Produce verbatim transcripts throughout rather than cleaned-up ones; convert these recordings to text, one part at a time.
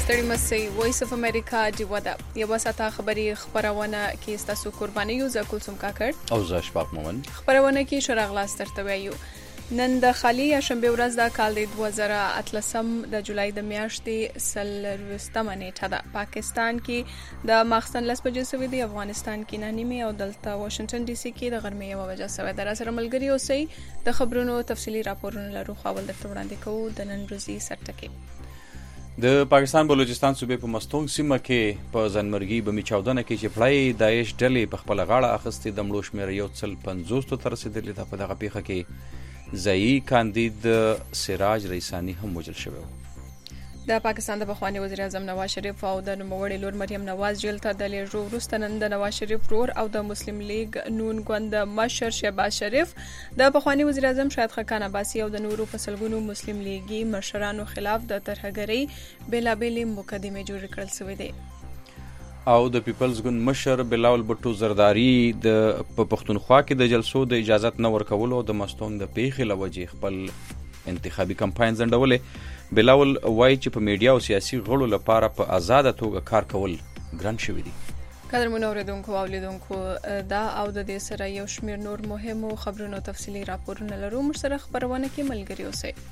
ستړي مسئ وایس اف امریکا ډیوه ده یوه ساعته خبري خبرونه کې ستاسو قرباني زه کلثوم کاکړ او زه اشفاق مومن خبرونه کې شورغلاس ترته وایو نن د خالي یا شنبه ورځ د کال د دوه زره اتلسم د جولای د میاشتې څلرویشتمه نیټه ده. پاکستان کې د ماخستن لس بجې سوي دي، افغانستان کې نه نیمه او دلته واشنگټن ډي سي کې د غرمې یوه بجه سوي ده. را سره ملګري اوسئ، د خبرونو تفصیلي راپورونه لرو خو ول درته وړاندې کوو. د نن ورځې سرټکي د پاکستان بلوچستان صوبې په مستونګ سیمه کې په ځانمرګي بمي چاودنه کې چې پړای داعش ډلې په خپل غاړه اخستې د مړو شمېر یو څل پنځوس ته رسېدلې ده. په دغه پیښه کې ځایي کاندید سراج ریسانی هم وژل شوی و. د پاکستان د پخوانی وزیر اعظم نواز شریف او د نوموړي لور مریم نواز جیل ته د لیږدو وروسته نن د نواز شریف ورور او د مسلم لیگ نون ګوند مشر شهباز شریف د پخوانی وزیر اعظم شاهد خاقان عباسي او د نورو په سلګونو مسلم لیگي مشرانو خلاف د ترهګرۍ بېلابېلې مقدمې جوړې کړل شوې دي. او د پیپلز ګوند مشر بلاول بټو زرداری د په پښتونخوا کې د جلسو د اجازت نه ورکولو د مستونګ د پیښې لوجې خپل انتخابي کمپاین ځنډولې. بلاول وایي چې په میډیا او سیاسي غړو لپاره په آزاده توګه کار کول ګران شوي دي. قدرمنو اوریدونکو او لیدونکو دا او د دې سره یو شمېر نور مهمو خبرونو تفصیلي راپورونه لرو. موږ سره خبرونه کې ملګري اوسئ.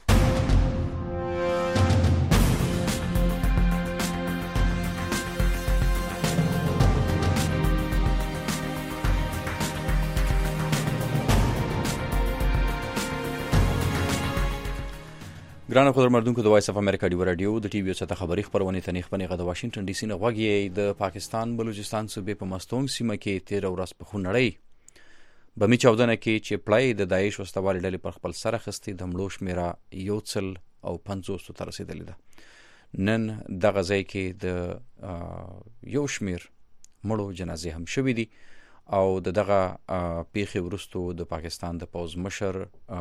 ګرانو خبرمردونکو د وایس اف امریکا ډیو رادیو د ټي وي سره خبري خبرونه تنیخ پنیغه د واشنگټن ډي سي نه غوږی د پاکستان بلوچستان صوبې په مستونګ سیمه کې تیر ورځ په خونړۍ بمي چاودنه کې چې پړای د داعش وسوالي ډلې پر خپل سر خستې د مړو شمیره یو څل او پنځوس ته رسیدلې ده. نن دغه ځای کې د یو شمیر مړو جنازې هم شوې دي او د دغه پیښې وروسته د پاکستان د پوز مشر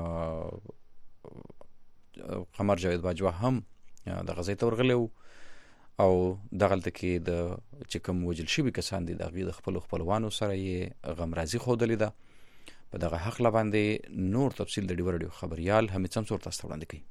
قمر جاوید باجوه هم د غزې ته ورغلی او دغلته کې د چې کوم وژل شوي کسان دي د هغوی د خپلو خپلوانو سره یې غمرازي ښودلې ده. په دغه هکله باندې نور تفصیل د ډیو رادیو خبریال حمید شمسور تاسو ته وړاندې کوي.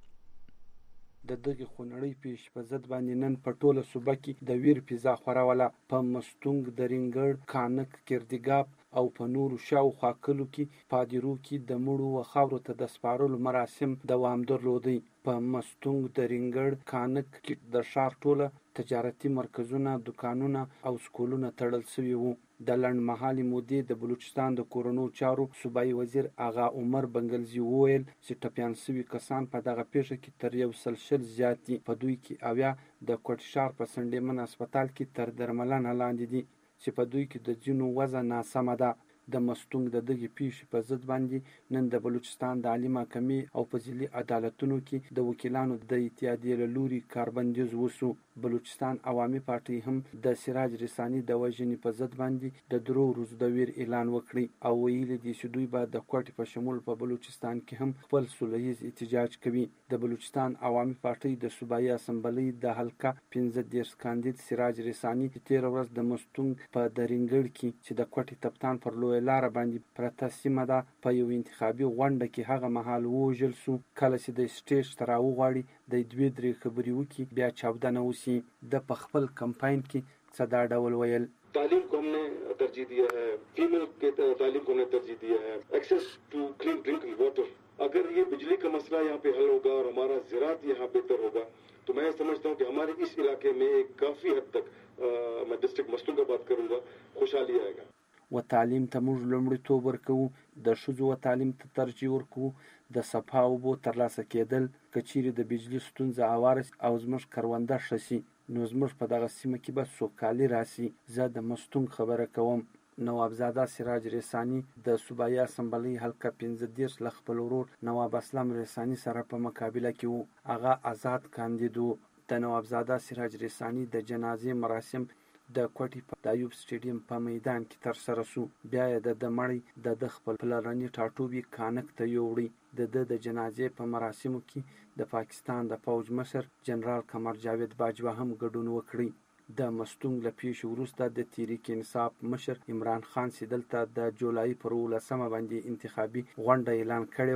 د دغې خونړۍ پیښې په ضد باندې نن په ټوله صوبه کې د ویر فضا خوروله. په مستونګ، درینګړ، کانک، کردګاب او په نورو شاوخوا کلو کې پادیرو کې د مړو و خاورو ته د سپارلو مراسم دوام درلودی. په مستونګ، درینګړ، کانک کې د ښار ټوله تجارتي مرکزونه، دکانونه او سکولونه تړل شوي وو. د لنډمهالې مودې د بلوچستان د کورونو چارو صوبایي وزیر آغا عمر بنګلزي وویل چې ټپیان شوي کسان په دغه پیښه کې تر یو سل شل زیات دي. په دوی کې اویا د کوټ ښار په سنډیمن هسپتال کې تر درملنه لاندې دي چې په دوی کې د ځینو وضع ناسمه ده. د مستونګ د دغې پیښې په ضد باندې نن د بلوچستان د عالي محکمې او فضلي عدالتونو کې د وکیلانو د اتحادیې له لوري کاربندیز وسو. بلوچستان عوامي پارټۍ هم د سراج رساني د وژنې په ضد باندې د درو ورځو د ویر اعلان وکړي او ویلي دي چې دوی به د کوټې په شمول په بلوچستان کې هم خپل سوله ییز احتجاج کوي. د بلوچستان عوامي پارټۍ د صوبایي اسمبلۍ د حلقه پنځه دېرش کاندید سراج رساني چې تېره ورځ د مستونګ په درینګړ کې چې د کوټې تپتان پر لویه لاره باندې پرته سیمه ده په یو انتخابي غونډه کې هغه مهال ووژل سو. کله چې د سټیج ته راوغواړي د دوې درې خبرې وکړي بیا چاودنه وسي. د په خپل کمپاین کې څه دا ډول ویل: تعلیم کو ہم نے ترجیح دیا ہے، فیمیل کے تعلیم کو ہم نے ترجیح دیا ہے، ایکسیس ٹو کلین ڈرنکنگ واٹر. اگر یہ بجلی کا مسئلہ یہاں پہ حل ہوگا اور ہمارا زراعت یہاں بہتر ہوگا تو میں سمجھتا ہوں کہ ہمارے اس علاقے میں ایک کافی حد تک میں ڈسٹرکٹ مستونګ کا بات کروں گا خوشحالی آئے گا. و تعلیم ته موږ لومړیتوب ورکوو، د ښځو و تعلیم ته ترجیح ورکوو، د صفا اوبو ترلاسه کېدل، که چیرې د بجلي ستونزه هواره او زموږ کرونده ښه شي نو زموږ په دغه سیمه کې به سوکالي راسي. زه د مستونګ خبره کوم. نوابزاده سراج رساني د صوبایي اسمبلۍ حلقه پنځه دېرش له خپل ورور نواب اسلام رساني سره په مقابله کې وو. هغه آزاد کاندید وو. د نوابزاده سراج رساني د جنازې مراسم د کوټې په د ایوب سټیډیم په میدان کې ترسره سو. بیا یې د د مړی د د خپل پلرني ټاټوبي کانک ته یوړی. د د د جنازې په مراسمو کې د پاکستان د پوج مشر جنرال قمر جاوید باجوه هم ګډون وکړي. د مستونګ له پیښې وروسته د تحریک انصاف مشر عمران خان چې دلته د جولای پر اوولسمه باندې انتخابي غونډه اعلان کړې وه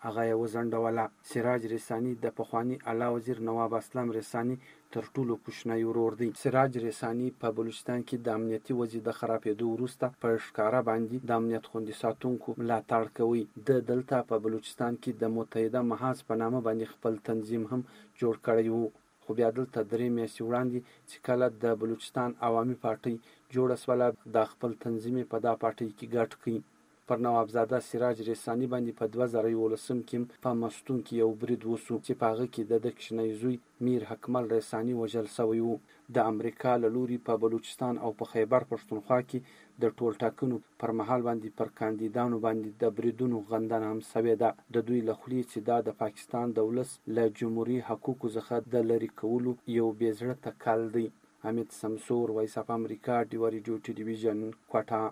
هغه یې وځنډوله. سراج رساني د پخواني اعلی وزیر نواب اسلم رساني تر ټولو کوچنی ورور دی. سراج رساني په بلوچستان کې د امنیتي وضع د خرابېدو وروسته په ښکاره باندې د امنیت خوندي ساتونکو ملاتړ کوي. د دلته په بلوچستان کې د متحده محاذ په نامه باندې خپل تنظیم هم جوړ کړی وو. خو بیا دلته درې میاشتې وړاندې چې کله د بلوچستان عوامي پارټۍ جوړه سوله، د خپل تنظیم په دا پارټۍ کې ګډ کړي. پر نوابزاده سراج رساني باندې په دوه زره یولسم کې په مستون کې یو برید وسو چې په هغه کې د ده کشنی زوی میر حکمل رساني وژل سوی و. د امریکا له لوري په بلوچستان او په خیبر پښتونخوا کې د ټول ټاکنو پر مهال باندې پر کاندیدانو باندې د بریدونو غندنه هم سوې ده. د دوی له خولې چې دا د پاکستان د ولس له جمهوري حقوقو څخه د لرې کولو یو بې زړه تکل دی. حمید سمسور، وایس اف امریکا، ډیوا ریډیو ټلویزیون، کوټه.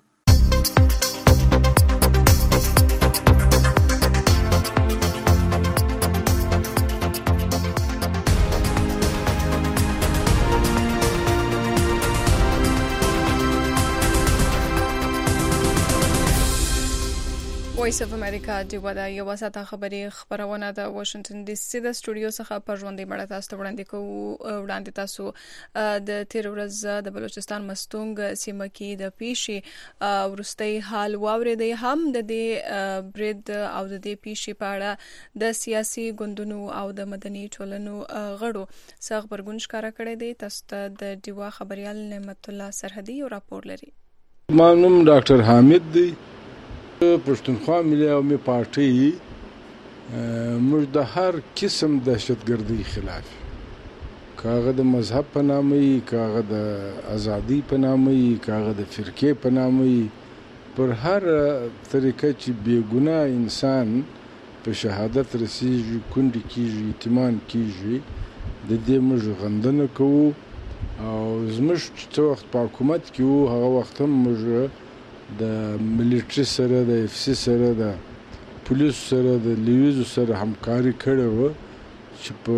وایس اف امریکا ډیوا د یو ساعته خبري خبرونه د واشنگټن ډي سي د سټوډیو څخه په ژوندۍ بڼه تاسو ته وړاندې کوو. وړاندې تاسو د تیر ورځ د بلوچستان مستونګ سیمه کې د پیشي ورستۍ حال واورېدی. هم د دې برید او د دې پیشي په اړه د سیاسي ګوندونو او د مدني ټولنو غړو څخه خبرګون ښکاره کړی دی. تاسو ته د ډیوا خبريال نعمت الله سرحدي یو راپور لري. ما نوم ډاکټر حامد دی. پښتونخوا ملي عوامي پارټۍ موږ د هر قسم دهشتګردۍ خلاف، کاغه د مذهب په نامه وي، کاغه د ازادۍ په نامه وي، کاغه د فرقې په نامه وي، پر هر طریقه چې بېګناه انسان په شهادت رسیږي، کونډې کېږي، یتیمان کېږي، د دې موږ غندنه کوو. او زموږ څه وخت په حکومت کې وو، هغه وخت هم موږ د ملیټري سره، د اف سی سره، د پولیسو سره، د لیویزو سره همکاري کړې وه چې په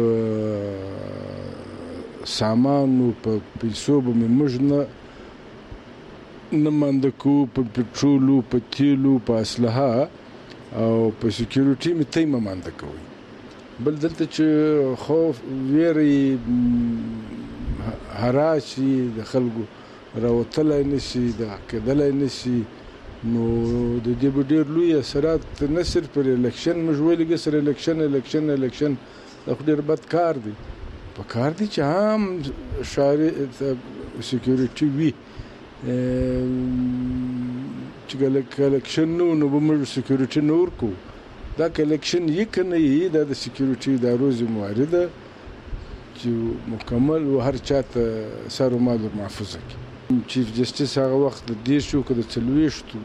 سامانو په پیسو به مې موږ نه نه مانده کوو، په پټرولو، په تیلو، په اسلحه او په سکیورټي مې تی مه مانده کوئ. بل دلته چې خوف ویرې هراسي د خلکو راوتلی نشي، دغه کېدلی نشي، نو د دې به ډېر لوی اثرات نه صرف پر الیکشن موږ ویلي که سره الیکشن الیکشن الیکشن دا خو ډېر بد کار دی. په کار دی چې عام ښاري سکیورټي وي، چې که الیکشن نه وو نو به موږ سکیورټي نه ورکوو. دا که الیکشن یې که نه یي، دا د سکیورټي ادارو ذمهواري ده چې مکمل و هر چا ته سر و مال محفوظه کړي. چیف جسټس هغه وخت د دېرشو که د څلوېښتو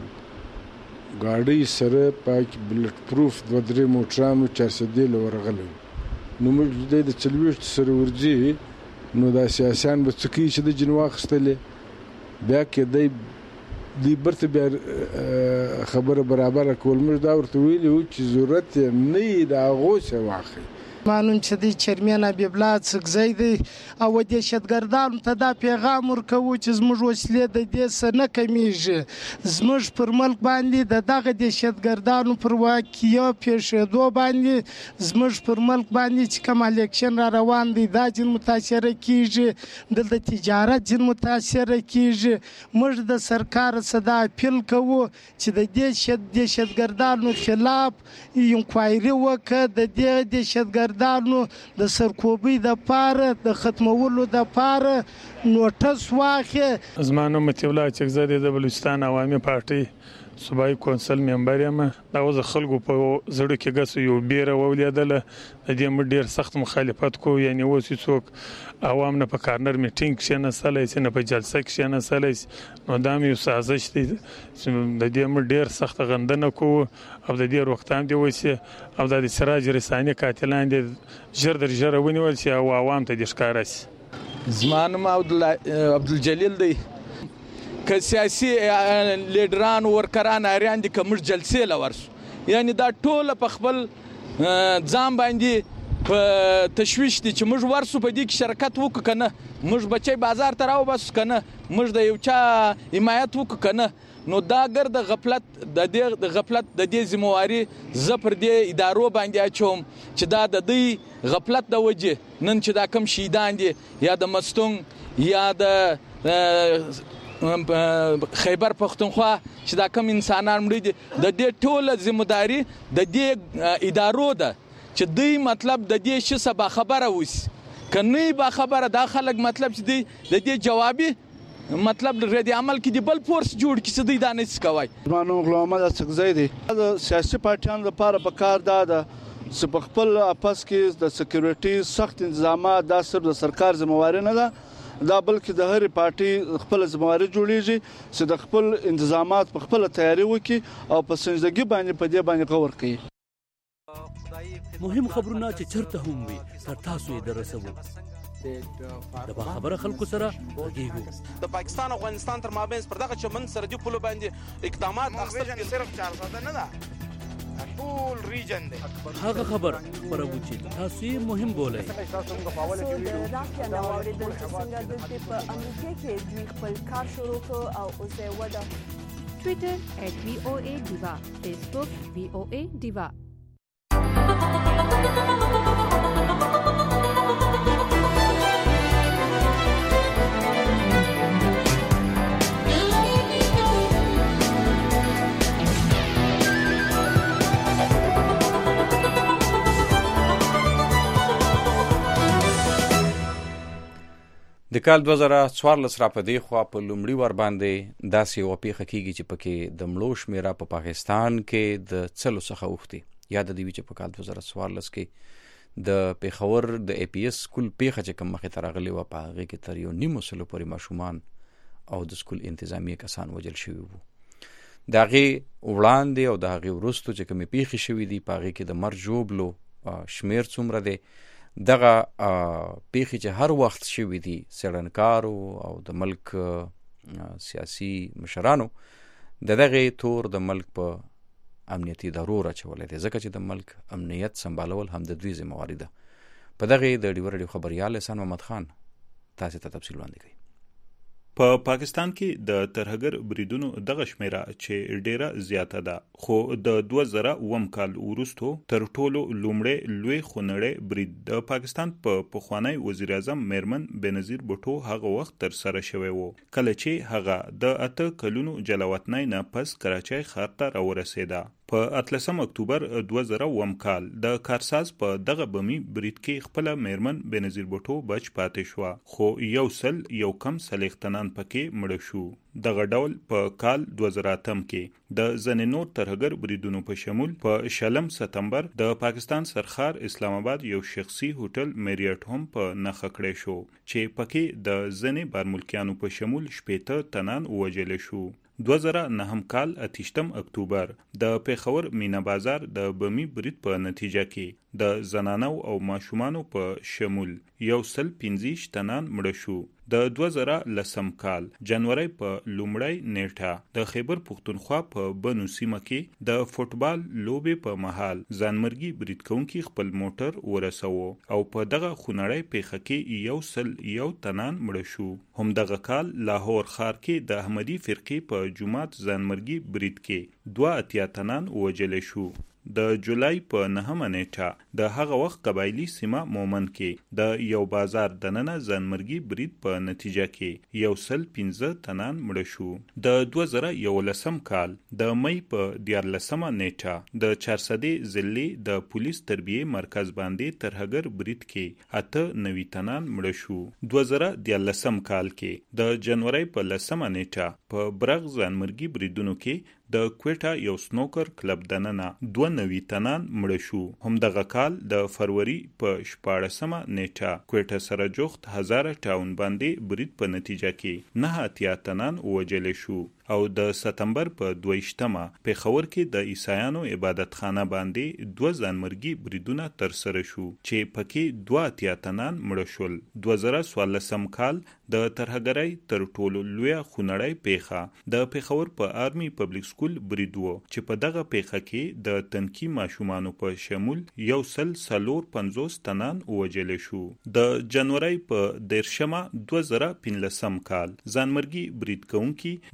ګاډۍ سره پاکې بلټ پروف دوه درې موټرانو چارسدې له ورغلی و. نو موږ دی د څلوېښتو سره ورځي، نو دا سیاسیان به څه کوي چې د جن واخیستلې، بیا کېدی دوی برته بیا خبره برابره کول. موږ دا ورته ویلي وو چې ضرورت یې نه وي د هغو څه واخلي. مانون چې دی چیرمن حبیب الله څکزی دی او دهشتګردانو ته دا پیغام ورکوو چې زموږ وسلې د دې څه نه کمیږي. زموږ پر ملک باندې د دغه دهشتګردانو پر واقعیو پیښېدو باندې زموږ پر ملک باندې چې کوم الیکشن را روان دی دا جن متاثره کیږي، دلته تجارت جن متاثره کیږي. موږ د سرکار صدا اپیل کوو چې د دې دهشتګردانو خلاف انکوایري وکړه، د دې دهشتګردانو د سرکوبۍ دپاره د ختمولو دپاره نوټس واخلي. زما نوم مطیع الله چکزی دی، د بلوچستان عوامي پارټۍ صوبایي کونسل ممبر یم. دا اوس د خلکو په زړه کې ګسو یو بیره ولیدله، د دې موږ ډېر سخت مخالفت کوو. یعنې اوس څوک عوام نه په کارنر میټینګ کښېنستلی شي، نه په جلسه کښېنستلی شي، نو دا مې یو سازش دی. د دې موږ ډېر سخته غندنه کوو او د دې روغتام دې وشي او دا د سراج رساني قاتلان دې ژر در ژره ونیول شي او عوام ته دې ښکاره شي. زما نوم عبدالجلیل دی. که سیاسي لیډران ورکران اریان دي که موږ جلسې له ورسو، یعنې دا ټوله په خپل ځان باندې په تشویش دي چې موږ ورسو په دې کې شرکت وکړو که نه، موږ بچی بازار ته راوباسو که نه، موږ د یو چا حمایت وکړو که نه. نو دا ګر د غفلت د دې د غفلت د دې ذمہواری ز پر دې ادارو باندې اچوم چې دا د دې غفلت د وجه نن چې دا کم شهیدان دي یا د مستونګ یا د خیبر پختونخوا چې دا کم انسانان مړي دي د دې ټوله ذمہداري د دې ادارو ده چې دوی مطلب د دې شي سبا خبره وسی کني با خبره دا خلک مطلب چې دی د دې جوابي مطلب رد عمل کې دی بل فورس جوړ کې څه دی دا نه کوي مانو غلام محمد څخه دی د سیاسي پارټیانو لپاره په کار دا ده چې په خپل اپس کې د سکیورټي سخت انتظامات دا صرف د سرکار ذمہواری نه ده دا بلکې د هر پارټي خپل ذمہواری جوړیږي چې د خپل انتظامات په خپل تیاری وکړي او په سنجیدګي باندې په دې باندې غور کوي مهم خبرونه چې چرته هم وي تر تاسو یې درسوو د خبره خلکو سره ورګیږو د پاکستان او افغانستان تر مابین پر دغه چمن سرحدي پولو باندې اقدامات اخیستل صرف چار ساده نه ده ټول ریجن دی هغه خبر پرو چې تاسو یې مهم بولئ تاسو موږ په اوله کې ویډیو راځي نو اوریدل چې څنګه د په امریکا کې دوی خپل کار شروع کړ او اوس یې ودا ټوئیټر ات وی او ای دیوا فیسبوک وی او ای دیوا د کال دوه زره څوارلس را په دې خوا په لومړي ور باندې داسې یوه پیښه کیږي چې پکې د مړو شمیره په پاکستان کې د څلو څخه اوښتې یاد دې وي چې په کال دوه زره څوارلس کې د پېښور د ای پی ایس سکول پیښه چې کوم مخې ته راغلې وه په هغې کې تر یو نیمو سلو پورې ماشومان او د سکول انتظامیه کسان وژل شوي وو. د هغې وړاندې او د هغې وروستو چې کومې پیښې شوي دي په هغې کې د مرګ ژوبلو شمیر څومره دی دغه پیښې چې هر وخت شوي دي څېړنکارو او د ملک سیاسي مشرانو د دغې تور د ملک په امنیتي ادارو راچولی دی ځکه چې د ملک امنیت سمبالول هم د دوی ذمہواري ده. په دغې د ډیوه راډیو خبریال احسان محمد خان تاسې ته تفصیل وړاندې کوي. په پاکستان کې د ترهګر بریدونو دغه شمیره چې ډیره زیاته ده خو د دوه زره اووم کال وروسته تر ټولو لومړی لوی خونړی برید د پاکستان په پخوانی وزیر اعظم میرمن بنظیر بوټو هغه وخت تر سره شوی وو کله چې هغه د اته کلونو جلاوطنۍ نه پس کراچۍ ښار ته راورسېده. په اتلسم اکتوبر دوه زره اووم کال د کارساز په دغه بمی برید کې خپل میرمن بنظیر بوټو بچ پاتې شو خو یو سل یو کم سلیختنان پکې مړ شو. دغه ډول په کال دوه زره اتم کې د ځینې نور ترهګر بریدونو په شمول په شلم سپتمبر د پاکستان سرخار اسلام آباد یو شخصي هوټل میریټ هم په نښه کړی شو چې پکې د ځینې بارملکیانو په شمول شپېته تنان ووژل شو. دوه زره نهم کال اتیشتم اکتوبر د پېښور مینا بازار د بمی برید په نتیجه کې د زنانو او ماشومانو په شمول یو سل پنځه تنان مړه شو. د دوه زره لسم کال جنوري په لومړی نیټه د خیبر پختونخوا په بنو سیمه کې د فوټبال لوبې په مهال ځانمرګي برید کوونکي خپل موټر ورسوه او په دغه خونړی پیښه کې یو سل یو تنان مړه شو. هم دغه کال لاهور ښار کې د احمدي فرقې په جماعت ځانمرګي برید کې دوه اتیا تنان وژل شو. د جولای په نهمه نیټه د هغه وخت قبایلی سیمه مومن کې د یو بازار دننه ځانمرګي برید په نتیجه کې یو سل پنځه تنان مړه شو. د دوه زره یولسم کال د مۍ په دیارلسمه نیټه د چارسدې ضلعې د پولیس تربیې مرکز باندې ترهګر برید کې اته نوي تنان مړه شو. دوه زره دیارلسم کال کې د جنوري په لسمه نیټه په برغ ځانمرګي بریدونو کې د کوټا یو سنوکر کلب دننه دوه نوي تنان مړه شو. هم دغه کال د فروری په شپاړسمه نیټه کوټا سره جوخت هزاره ټاون باندې برید په نتیجه کې نه اتیا تنان وژل شو او د سپتمبر په دویشتمه پېښور کې د عیسایانو عبادت خانه باندې دوه ځانمرګي بریدونه تر سره شو چې پکې دوه اتیا تنان مړه شول. دوه زره څوارلسم کال د ترهګرۍ تر ټولو لویه خونړۍ پیښه د پېښور په آرمي پبلک سکول برید و چې په دغه پیښه کې د تنکي ماشومانو په شمول یو سل څلور پنځوس تنان وژل شو. د جنوري په دیرشمه دوه زره پنځلسم کال ځانمرګي برید کوونکي د سن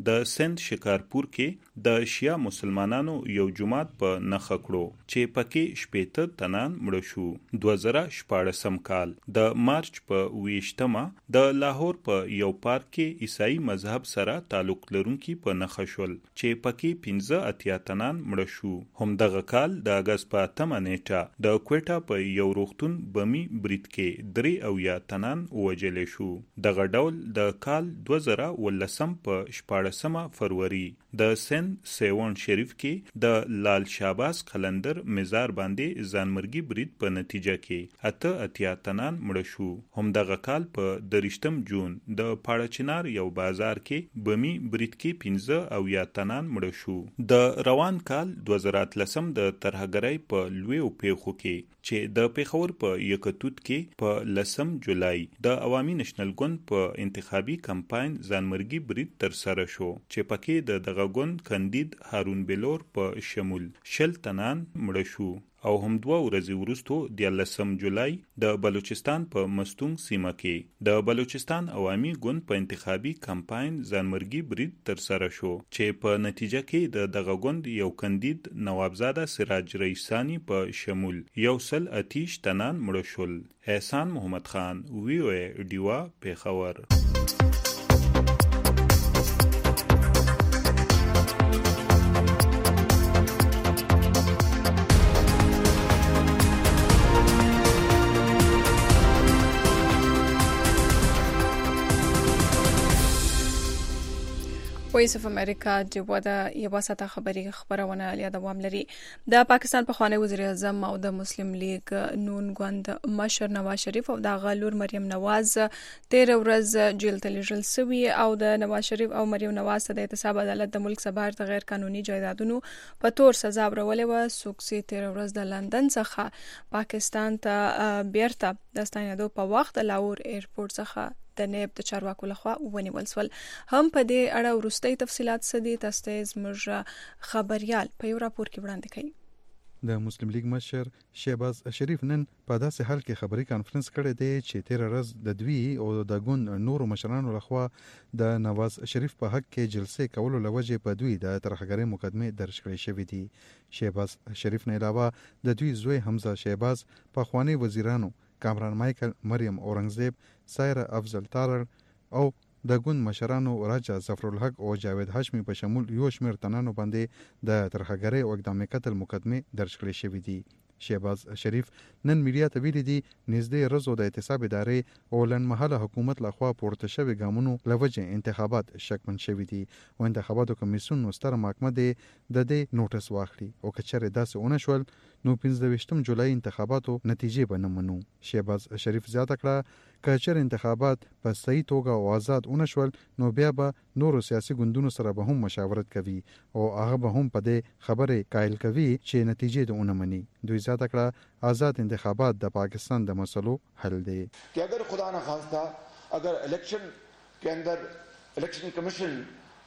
سند شکارپور کې د شیا مسلمانانو یو جماعت په نخښه کړو چې پکې شپېته تنان مړه شو. دوه زره شپاړسم کال د مارچ په ویشتمه د لاهور په یو پارک کې عیسائی مذهب سره تعلق لرونکي په نخښه شول چې پکې پنځه اتیا تنان مړه شو. همدغه کال د اګست په اتمه نیټه د کوټا په یو روغتون بمی برید کې درې اویا تنان ووژل شو. دغه ډول د کال دوه زره ولسم په شپاړسمه فروری د سند سیوان شریف کې د لال شاباس قلندر مزار باندې ځانمرګي برید په نتیجه کې اته اتیا تنان مړه شو. همدغه کال په دریشتم جون د پاړچنار یو بازار کې بمی برید کې پنځه اویا تنان مړه شو. د روان کال دوه زره اتلسم د ترهګرۍ په لویو پیښو کې چې د پیښور په یکتوت کې په لسم جولای د عوامي نشنل ګوند په انتخابي کمپاین ځانمرګي برید تر سره شو چې پکې د دغه ګوند کاندید هارون بلور په شمول شل تنان مړه شو. او هم دوه ورځې وروسته د لسم جولای د بلوچستان په مستونګ سیمه کې د بلوچستان عوامي ګوند په انتخابي کمپاین ځانمرګي برید تر سره شو چې په نتیجه کې د دغه ګوند یو کاندید نوابزاده سراج رئیسانی په شمول یو سل اتیش تنان مړه شول. احسان محمد خان، وی او ای ډیوا، پیښور. وایس اف امریکا د ودا یو ساته خبري خبرونه لري دوام لري. د پاکستان په خوانی وزیر اعظم او د مسلم لیگ نون ګوند مشر نواز شریف او د غالور مریم نواز تیر ورځ جیل ته لیږل شوی او د نواز شریف او مریم نواز ته د احتساب عدالت د ملک سبار د غیر قانوني جایدادونو په تور سزا ورولې و. سوکسي تیر ورځ د لندن څخه پاکستان ته بیرته د ستنېدو په وخت د لاهور ایرپورټ څخه د نیب د چارواکو لخوا ونیول شول. هم په دې اړه وروستي تفصيلات سدي تاسو زموږ خبريال په یو راپور کې وړاندې کړي. د مسلم لیگ مشر شهباز شریف نن په داسې حال کې خبري کانفرنس کړی دی چې تیر ورځ د دوی او د ګوند نورو مشرانو لخوا د نواز شریف په حق کې جلسې کولو لوجه په دوی د ترهګرۍ مقدمه درج کړې شوې دي. شهباز شریف نه علاوه د دوی زوی حمزه شهباز په خوانی وزیرانو کامران مایکل، مریم اورنګزیب، سایره افضل تارر او د ګوند مشرانو راجا ظفرالحق او جاوید هاشمی په شمول یو شمېر تنانو باندې د ترهګرۍ او اقدام قتل مقدمه درج کړې شوې دي. شهباز شریف نن میډیا ته ویلي دي نږدې ورځو د احتساب ادارې او لنډمهاله حکومت لخوا پورته شوي ګامونو لوجه انتخابات شکمن شوي دي او انتخاباتو کمیسیون نو ستر محکمه دی د دې نوټس واخلي او که چېرې داسې ونه شول نو پنځه ویشتم جولای انتخاباتو نتیجې به نه منو. شهباز شریف زیاته کړه که چېرې انتخابات په صحیح توګه او آزاد ونه شول نو بیا به نورو سیاسي ګوندونو سره به هم مشاورت کوي او هغه به هم په دې خبرې قائل کوي چې نتیجې د ونه مني. دوی زیاته کړه آزاد انتخابات د پاکستان د مسلو حل دی. کہ اگر خدا نہ خواستہ اگر الیکشن کے اندر الیکشن کمیشن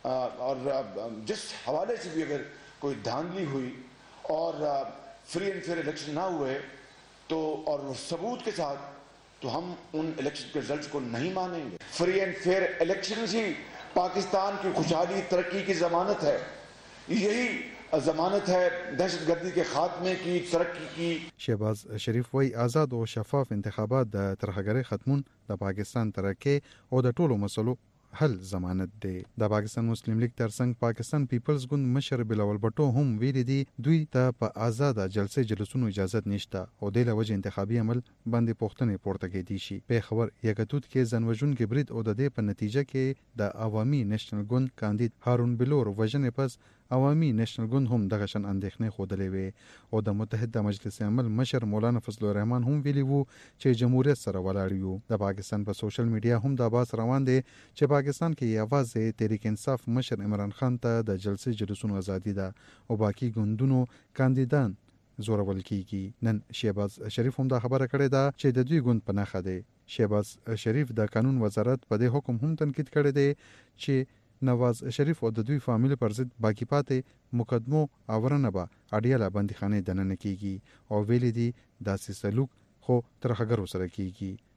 اور جس حوالے سے بھی اگر کوئی دھاندلی ہوئی اور فری اینڈ فیئر الیکشن نہ ہوئے تو اور ثبوت کے ساتھ تو ہم ان الیکشن کے رزلٹس کو نہیں مانیں گے. فری اینڈ فیئر الیکشن ہی پاکستان کی خوشحالی ترقی کی ضمانت ہے. یہی ضمانت ہے دہشت گردی کے خاتمے کی، ترقی کی. شهباز شریف وای آزاد او شفاف انتخابات د ترهګرۍ ختمون د پاکستان ترقی او د ټولو مسلو حل ضمانت دی. د پاکستان مسلم لیگ ترڅنګ پاکستان پیپلز ګوند مشر بلاول بټو هم ویلي دي دوی ته په آزاد جلسې جلسونو اجازه نشته او د لوجه انتخابي عمل باندې پوښتنې پورته کېدي شي. په خبر یکتوت کې ځنوژن کې برید او د دې په نتیجه کې د عوامي نېشنل ګوند کاندید هارون بلور وژنې پس عوامي نېشنل ګوند هم دغه شان اندېښنې خوده لوي او د متحده مجلس عمل مشر مولانا فضل الرحمن هم ویلي وو چې جمهوریت سره ولاړ یو. د پاکستان په سوشل میډیا هم د باس روان دي چې پاکستان کې یوازې تحریک انصاف مشر عمران خان ته د جلسې جلسونو ازادي ده او باقی ګوندونو کاندیدان زورول کیږي. نن شهباز شریف هم دا خبره کړې ده چې د دوی ګوند په نخښه دی. شهباز شریف د قانون وزارت په دې حکم هم تنقید کړی دی چې نواز شریف او د دوی فامیل پر ضد باقی پاتې مقدمو اورنه به اډیاله بندیخانه دننه کیږي او ویلي دي داسې سلوک خو ترهګرو سره کیږي.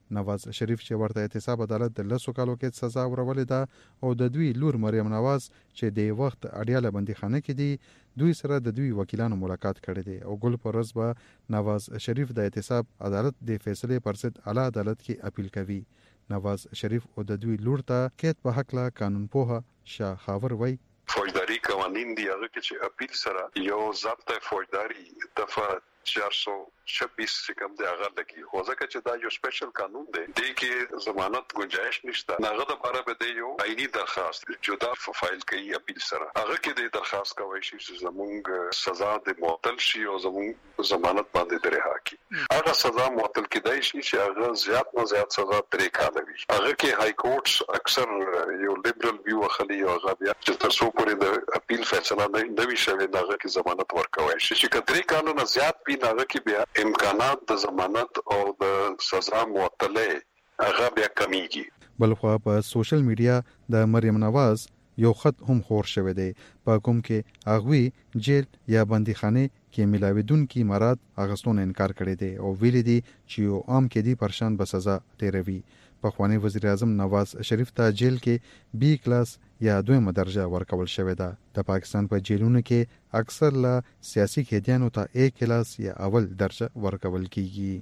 نواز شریف چې ورته احتساب عدالت د لسو کالو کې سزا ورولې ده او د دوی لور مریم نواز چې د وخت اډیاله بندیخانه کې دي دوی سره د دوی وکیلانو ملاقات کړی دی او ګل پر ورځ به نواز شریف د احتساب عدالت د فیصلې پر ضد اعلی عدالت کې اپیل کوي. نواز شریف او د دوی لور ته کېد په حق لا قانون پوها شاه خاور وای فوجداري قوانين دی هغه کې چې اپیل سره یو ضابطه فوجداري دفعه چار سو छब्बीस से कम दे هغه لګي هو ځکه چې دا یو سپیشل قانون دی د کې ضمانت گنجائش نشته هغه د لپاره به یو آئینی درخواست جدا فایل کوي اپیل سره هغه کې د درخواست کوي چې زموږ سزا د معطل شي او زموږ ضمانت باندې درها کی هغه سزا معطل کیدای شي چې هغه زیات نه زیات سزا درې کاله وي هغه کې های کورټس اکثر یو لیبرل ویو خلی او هغه بیا چې تر څو پورې د اپیل فیصله نه وي شوی هغه کې ضمانت ورکوي چې کترې کاله نه زیات پی هغه کې بیا امکانات د ضمانت او د سزا معطله هغه بیا کمیږي. بلخوا په سوشل میډیا د مریم نواز یو خط هم خور شوی دی په کوم کې اغوی جیل یا بندیخانه کې ملاویدون کی مراد اغستون انکار کړی دی او ویل دي چې یو عام کې دی پرشان به سزا تیروي. پخوانی وزیر اعظم نواز شریف ته جیل کې بی کلاس یا دویمه درجه ورکول شوې ده. د پاکستان په جیلونو کې اکثر لا سیاسي قیدیانو ته ا کلاس یا اول درجه ورکول کیږي.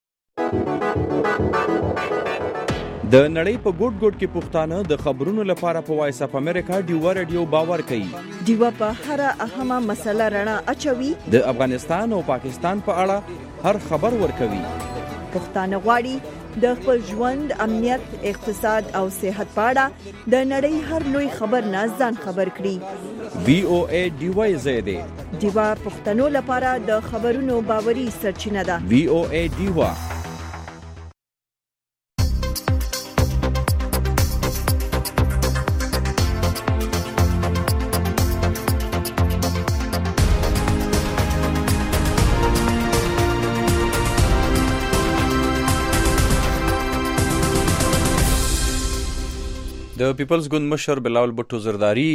د نړۍ په ګوټ ګوټ کې پښتانه د خبرونو لپاره په وایس اف امریکا ډیوا رادیو باور کوي. ډیوا په هر اهمه مسله رڼا اچوي. د افغانستان او پاکستان په اړه هر خبر ورکوي. پښتانه غواړي د خپل ژوند امنیت اقتصاد او صحت په اړه د نړۍ هر لوی خبر نه ځان خبر کړي. وی او ای ډیوا زیاده ډیوا پښتنو لپاره د خبرونو باوري سرچینه ده. وی او ای ډیوا د پیپلز ګوند مشر بلاول بټو زرداری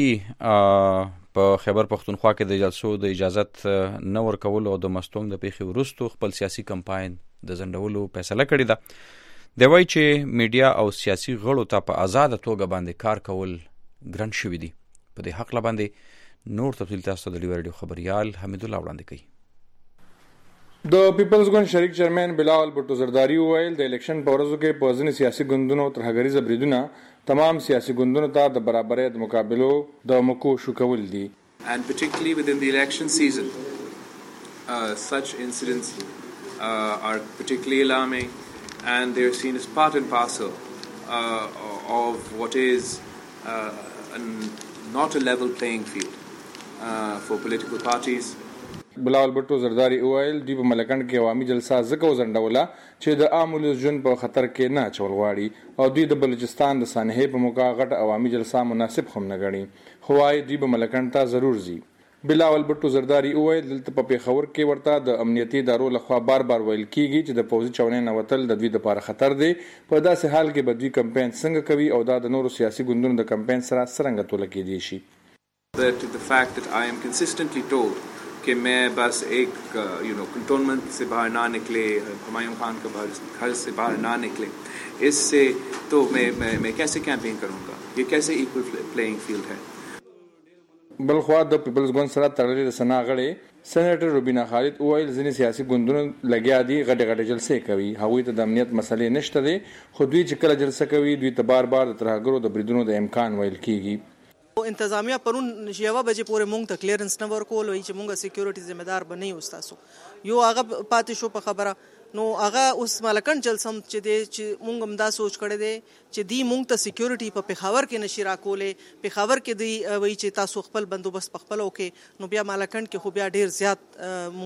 په خیبر پختونخوا کې د جلسو د اجازت نه ورکولو او د مستونګ د پیښې وروسته خپل سیاسي کمپاین د ځنډولو فیصله کړې ده. دی وایي چې میډیا او سیاسي غړو ته په آزاده توګه باندې کار کول ګران شوي دي. په دې حق باندې نور تفصیل تاسو د لیو رادیو خبريال حمید الله وړاندې کوي. د پیپلز ګوند شریک چیرمن بلاول بټو زرداری ویل د الیکشن په ورځو کې په ځینې سیاسي ګوندونو ترهګریزه بریدونه تمام سیاسي ګوندونو ته د برابرۍ د مقابلو د موکو شو کول دي. And particularly within the election season, uh, such incidents uh, are particularly alarming, and they're seen as part and parcel uh, of what is uh, an, not a level playing field uh, for political parties. بلاول بټو زرداری ویل دوی په ملکند کې عوامي جلسه زکه وزندوله چې د عام ولس ژوند په خطر کې نه چول غواړي او دوی د بلوچستان د سانحې په موقع غټ عوامي جلسه مناسب هم نه ګڼي خو وايي دوی په ملکند ته ضرور زی. بلاول بټو زرداری ویل دلته په پیښور کې ورته د امنیتي ادارو لخوا بار بار ویل کیږي چې د پوځي چونې نه وتل د دوی لپاره خطر دی. په داسې حال کې به دوی کمپاین څنګه کوي او دا د نورو سیاسي ګوندونو د کمپاین سره څنګه توله کېدی شي. That the fact that I am consistently told कि मैं बस एक you know cantonment से बाहर ना निकले, हुमायूं खान का घर से बाहर ना निकले, इससे तो मैं मैं मैं कैसे कैंपेन करूंगा? ये कैसे इक्वल प्लेइंग फील्ड है? بلخوا د پیپلز ګوند سره تړلې د سنا غړي سېنیټر روبینا خالد وویل ځینې سیاسي ګوندونو لګیا دي غټ غټ جلسې کوي هغوی ته د امنیت مسلې نشته دي خو دوی چې کله جلسه کوي دوی ته بار بار د ترهګرو د بریدونو د امکان ویل کیږي. انتظامیه پرون یوه بجې پورې مونږ ته کلیرنس نه ورکول وایي چې مونږ سکیورټي ذمہ دار به نه یو ستاسو یو هغه پاتې شو په خبره نو هغه اوس ملکن جلسم چې دی چې مونږ هم دا سوچ کړی دی چې دی مونږ ته سکیورټي په پېښور کې نشي راکولې پېښور کې دی وایي چې تاسو خپل بندوبست په خپله وکړئ نو بیا ملکن کې خو بیا ډېر زیات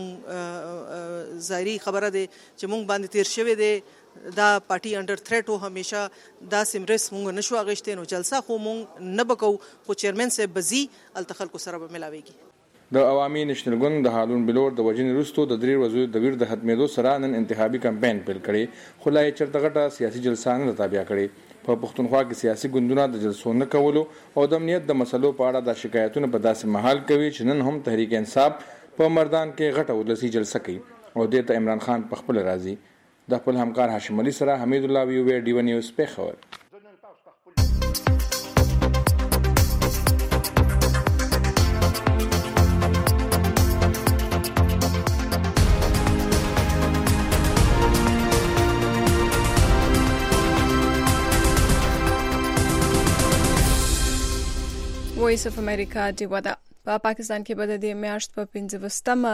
مونږ ظاهري خبره دی چې مونږ باندې تیر شوی دی دا پارټي انډر تھریټ و همیشه دا سمرس مونږ نشو اغشته نو جلسه خو مونږ نه بکو خو چیرمن صاحب بزی التخلق سره به ملاويږي. د عوامي نېشنل ګوند د هارون بلور د وجنې وروسته د درې ورځو د ویر د ختمېدو سره نن انتخابي کمپاین پیل کړي خو لا یې چرته غټه سیاسي جلسه نه تابع کړي. په پښتونخوا کې سیاسي ګوندونه د جلسو نه کولو او د امنیت د مسلو په اړه د شکایتونو په داسې محل کوي چې نن هم تحریک انصاف په مردان کې غټه ولسی جلسه کوي او د عمران خان په خپل راضي. د خپل همکار هاشم علي سره حمید الله وی ډیو نیوز پیښور. وایس اف امریکا ډیوا ده. په پاکستان کې به د میاشت په پنځوستمه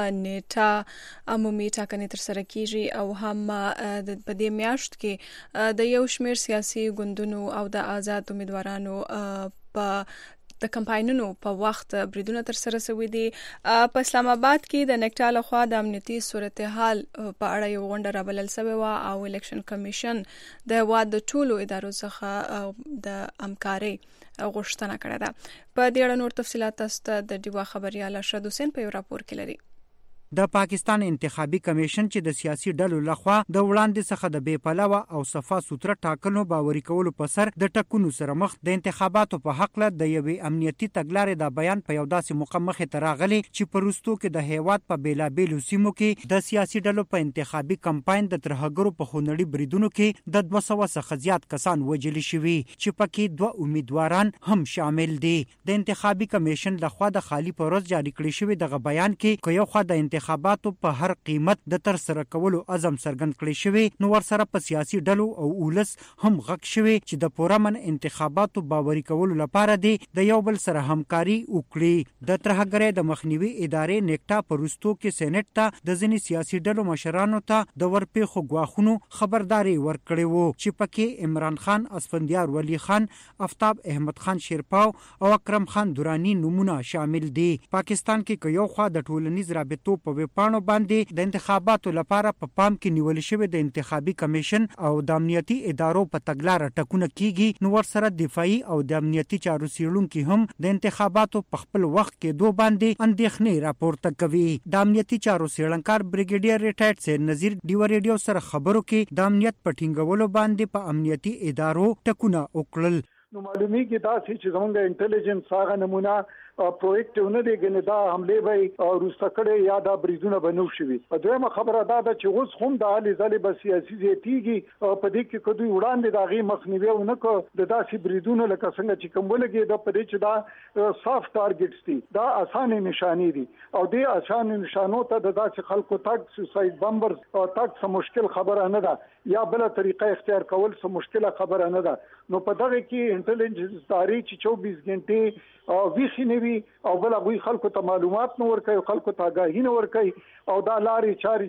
نیټه عمومي ټاکنې ترسره کیږي او هم په دې میاشت کې د یو شمېر سیاسي ګوندونو او د آزاد امیدوارانو په د کمپاینونو په وخت بریدونه ترسره شوي دي. په اسلام آباد کې د نکټا لخوا د امنیتي صورتحال په اړه یو غونډه رابلل شوې وه او الیکشن کمیشن د هېواد د ټولو ادارو څخه د همکارۍ غوښتنه کړې ده. په دې اړه نور تفصیلات تاسو ته د ډیوا خبريال ارشد حسین په یو راپور کې لري. د پاکستان انتخابي کمیشن چې د سیاسي ډلو لخوا د وړاندې څخه د بې پلوه او صفا سوتره ټاکنو باوري کولو په سر د ټکونو سره مخ د انتخاباتو په حق له د یوې امنیتي تګلارې د بیان په یو داسې موقع مخې ته راغلی چې په وروستو کې د هیواد په بیلابیلو سیمو کې د سیاسي ډلو په انتخابي کمپاین د ترهګرو په خونړي بریدونو کې د دوه سوه څخه زیات کسان وژلي شوي چې پکې دوه امیدواران هم شامل دي. د انتخابي کمیشن لخوا د خالي په ورځ جاری کړی شوی دغه بیان کې که یو خوا د انتخاباتو په هر قیمت د تر سره کولو عزم څرګند کړی شوی، نو ورسره په سیاسي ډلو او اولس هم غږ شوی چې د پورامن انتخاباتو باوري کولو لپاره دی د یو بل سره همکاري وکړي. د ترهګرۍ د مخنیوي ادارې نیکټا په وروستو کې سېنات ته د ځینې سیاسي ډلو مشرانو ته د ورپېښو ګواښونو خبرداري ورکړې وو چې پکې عمران خان، اسفندیار ولی خان، آفتاب احمد خان شیرپاو او اکرم خان دورانی نمونه شامل دي. پاکستان کې که یو خوا د ټولنیز رابطو په ویبپاڼو باندې د انتخاباتو لپاره په پا پام کې نیول شوی د انتخابي کمیشن او د امنیتي ادارو په تګلاره ټکونه کیږي، نو ورسره دفاعي او د امنیتي چارو څیړونکي هم د انتخاباتو په خپل وخت کې دوه باندې اندېښنې راپورته کوي. د امنیتي چارو څیړنکار بریګیډیر ریټایرډ سید نذیر ډیو ریډیو سره خبرو کې د امنیت په ټینګولو باندې په امنیتي ادارو ټکونه وکړل. نو معلومیږي دا چې زموږ انټيليجنس هغه نمونه پروجیکټ نه دی ګنې دا حمله به روسته کړي یا دا بریدونه بنو شوي. دویمه خبره دا ده چې اوس هم د حالې ځلې به سیاسي زیاتیږي په دې کې کدوې وړاندې د هغې مخنیوي ونه کړو د داسې بریدونو لکه څنګه چې کوم ولګي د په دې چې دا صاف ټارګټس دي، دا اسانه نشانې دي او دې اسانه نشانو ته د داسې خلکو تګ سوساید بمبرز تګ څه مشکل خبره نه ده یا بل طریقه اختیار کول څه مشکله خبره نه ده. نو په دغه کې انټيليجنس ادارې چې چوبیس غنټې ویخي نه وي او بل هغوی خلکو ته معلومات نه ورکوي، خلکو ته آګاهي نه ورکوي او دا لارې چارې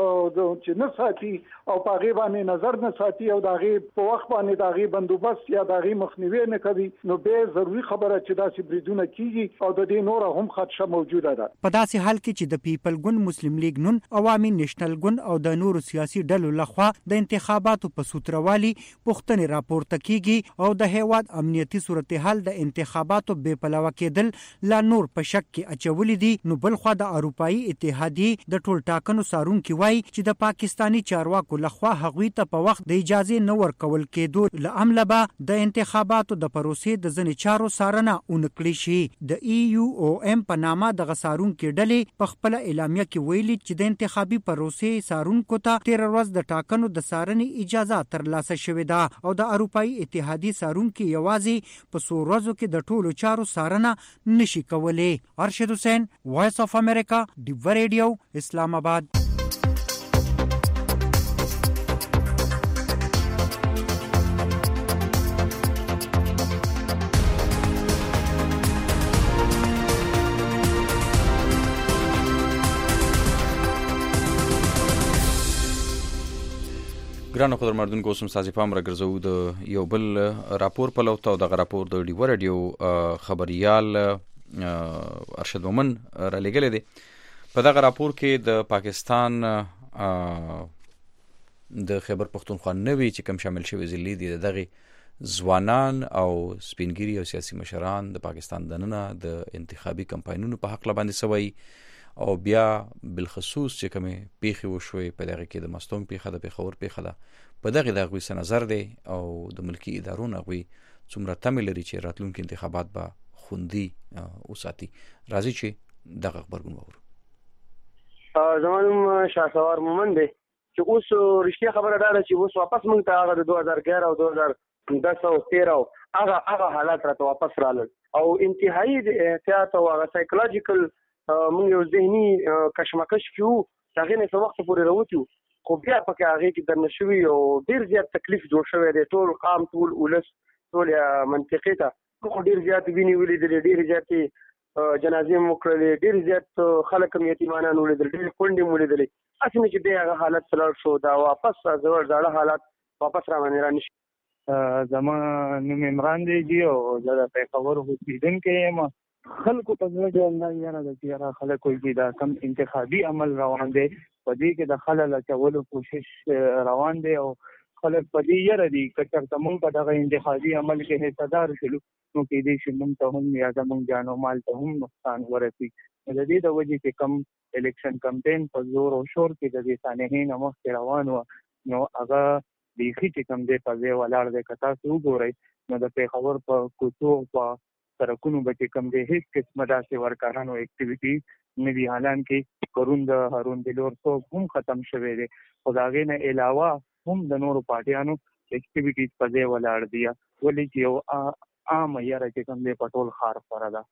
چې نه ساتي او په هغې باندې نظر نه ساتي او د هغې په وخت باندې د هغې بندوبست یا د هغې مخنیوی نه کوي، نو بیا ضروري خبره چې داسې بریدونه کیږي او د دې نوره هم خدشه موجوده ده. په داسې حال کې چې د پیپل ګوند، مسلم لیگ نون، عوامي نیشنل ګوند او د نورو سیاسي ډلو لخوا د انتخاباتو په سوتروالي پوښتنې راپورته کیږي او د هیواد امنیتي صورتحال د انتخاباتو بې پلوه کېدل لا نور په شک کې اچولي دي، نو بل خوا د اروپایي اتحادیې د ټول ټاکنو څارونکي وایي چې د پاکستاني چارواکو لخوا هغوی ته په وخت د اجازې نه ورکول کېدو له امله به د انتخاباتو د پروسې د ځینې چارو څارنه ونه کړی شي. د ای یو او ام په نامه دغه څارونکي ډلې په خپله اعلامیه کې ویلي چې د انتخابي پروسې څارونکو ته تېره ورځ د ټاکنو د څارنې اجازه ترلاسه شوې ده او د اروپایي اتحادیې څارونکي یوازې په څو ورځو کې د ټولو چارو څارنه نشي کولی. ارشد حسین، وایس اف امریکا، ډیو ریډیو، اسلام آباد. ګرانو قدرمنو کوم سازي پام را ګرځو د یو بل راپور په لوته او د راپور د ډیو ریډیو خبريال ارشد مومن را لګل دي. په دغه راپور کې د پاکستان د خیبر پختونخوا نوي چې کوم شامل شوی ځلې دي دغه ځوانان او سپینګری او سیاسي مشران د پاکستان دننه د انتخابي کمپاینونو په حق باندې سوي او بیا بالخصوص چې کومه پیښه وشوي په دغه کې د مستونګ پیښه د پیښور پیښه ده په دغه د غوي سنظر دی او د ملکی ادارو نه غوي څومره تمل لري چې راتلونکي انتخابات به خوندي او ساتي. راځي چې دغه خبرونه وورو. زمونږ شاه سوار مومن دی چې اوس رښتیا خبره ده چې اوس واپس موږ ته هغه د دوه هزار اګیاره او دوه هزار دس او تیرہ هغه هغه حالات راته واپس رالل او انتهایی د احتیاط او هغه سایکولوژیکل موږ یو ذهني کشمکش کیو چې هغه نه څه وخت پورې راوتیو خو بیا پکې هغه کې د نشوي او ډیر زیات تکلیف جوړ شوی دی ټول قام ټول ولس ټول منطقې ته خو ډیر زیات ویني ولیدل ډیر زیات جنازې موکړلې ډیر زیات خلک هم یتیمانان ولیدل ډیر کونډې ولیدل اسنه چې بیا هغه حالت سره شو دا واپس زړه زړه حالت واپس را باندې رانشي زما نوم عمران دی جی او زه د پیښور اوسیدونکی یم خلکو ته زړه ډول نه یاره د چې خلک کوئی چې دا کم انتخابي عمل روان دی په دې کې د خلل اچولو کوشش روان دی او خلک په دې یاره دي که چېرته موږ په دغه انتخابي عمل کې حصهدار شلو نو کېدای شي موږ ته هم یا زموږ جان او مال ته هم نقصان ورسي د دې د وجې چې کم الیکشن کمپین په زور او شور کې د دې سانحې نه مخکې روان وه نو هغه بیخي چې کوم دی په ځای ولاړ دی که تاسو وګورئ نو د پېښور په کوڅو په سړکونو به چې کوم دی هېڅ قسمه داسې ورکرانو اکټیویټیز نه دي حالانکې پرون د هارون دلور څوک هم ختم شوی دی خو د هغې نه علاوه هم د نورو پارټیانو اکټیویټیز په ځای ولاړ دي ولې چې یو عامه یاره چې کوم دی په ټول ښار خوره ده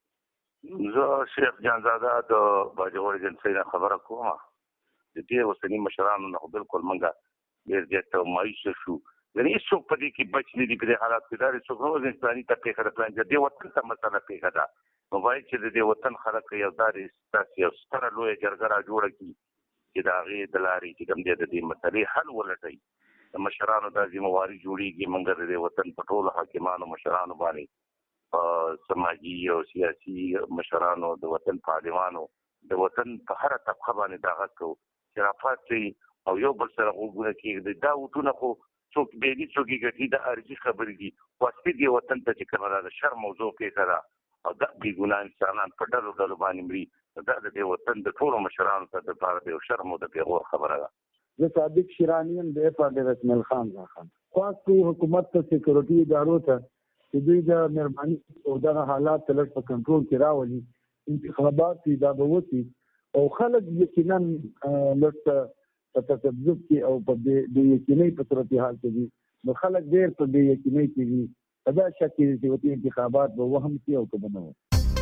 زه شیخ جانزاده د باجوړ ایجنسۍ نه خبره کوم د دې اوسني مشرانو نه بالکل موږ ډېر زیات مایوسه شو یعنې هېڅوک په دې کې بچ نه دي په دې حالات کې دا هېڅوک نه انساني ته پېښه ده پلان د دې وطن ته مسله پېښه ده نو باید چې د دې وطن خلک یو دارې ستاسې یو ستره لویه جرګه را جوړه کړي چې د هغې د لارې چې کوم دی د دې مسلې حل ولټوي د مشرانو دا ذمهواري جوړېږي موږ د دې وطن په ټولو حاکمانو مشرانو باندې سماجي او سیاسي مشرانو د وطن پهلوانو د وطن په هره طبقه باندې دا غږ کوو چې راپاڅئ او یو بل سره غوږونه کېږدئ دا وټونه خو څوک بېلي څوک یې ګټي دا عرضي خبرې دي خو اصلي دې وطن ته چې کومه دا د شر موضوع پېښه ده او دا بېګناه انسانان په ډلو ډلو باندې مري دا د دې وطن د ټولو مشرانو ته دپاره د یو شرم او د پېغور خبره ده زه صادق شیراني یم د ایپا د رسمل خان خان خاص کوو حکومت ته سیکورټي ادارو ته چې دوی د مهرباني او دغه حالات ته لږ په کنټرول کې راولي انتخابات دا به وشي او خلک یقینا لږ په تذبذب کې او په بې یقینۍ په صورتحال کې دي نو خلک ډېر په بې یقینۍ کې دي په دا شک کې چې وتې انتخابات به وهم شي او که به نه وي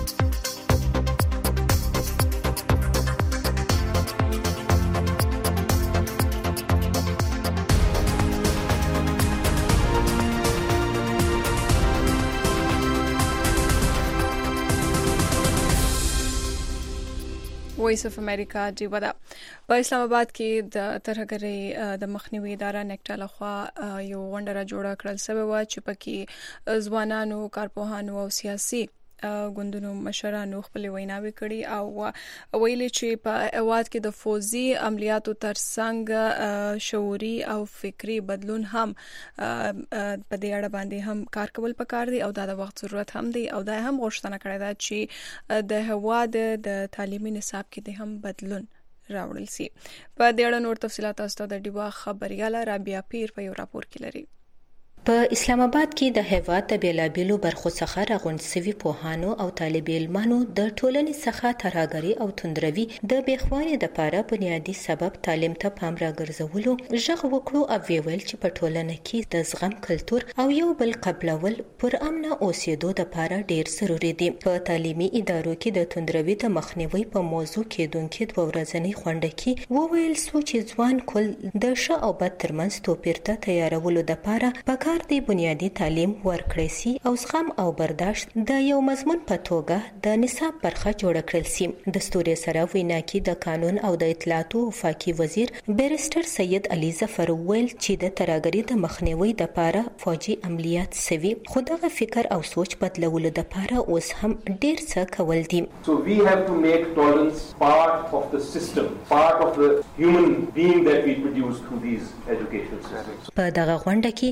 وایس اف امریکا جیبه ده په اسلام آباد کې د ترهګرۍ د مخنیوي اداره نیکټا لخوا یو غونډه را جوړه کړل شوې و چې پکې ځوانانو کارپوهانو او سیاسي ګوندونو مشرانو خپل ویناوي کړي او ویلي چې په هیواد کې د فوزي عملیاتو ترڅنګ شعوري او فکری بدلون هم په دې اړه باندې هم کار کول پکار دي او دا د وخت ضرورت هم دی او دا هم غوښتنه کړې ده چې د هیواد د تعلیمي نصاب کې هم بدلون راوړل شي. په دې اړه نور تفصيلات تاسو ته د ډیوا خبرياله رابعه پیر په یو راپور کې لري. په اسلام آباد کې د هیواد د بیلابیلو برخو څخه راغونډ سوي پوهانو او طالب علمانو د ټولنې څخه ترهګري او توندروي د بېخوانې د پاره بنیادی سبب تعلیم ته پام راګرځولو ژغ وکړو او ویل چې په ټولنه کې د زغم کلتور او یو بل قبلول پر امن اوسېدو د پاره ډیر ضروري دي. په تعلیمي ادارو کې د توندروي د مخنیوي په موضوع کې دونکو د ورځنی خوندې کې وویل سو چې ځوان کول د ښه او بد ترمنځ توپیر ته تیارولو د پاره په کار دی بنیادی تعلیم ورکړی سي او زغم او برداشت د یو مضمون په توګه د نصاب برخه جوړ کړل سي. د ستوري سره وینا کې د قانون او د اطلاعاتو وفاقي وزیر بیرسټر سید علي ظفر ویل چې د ترهګرۍ د مخنیوي د پاره فوجي عملیات سوي خو دغه فکر او سوچ بدلولو د پاره اوس هم ډیر څه کول دي. So we have to make tolerance part of the system, part of the human being that we produce through these educational systems. په دغه غونډه کې د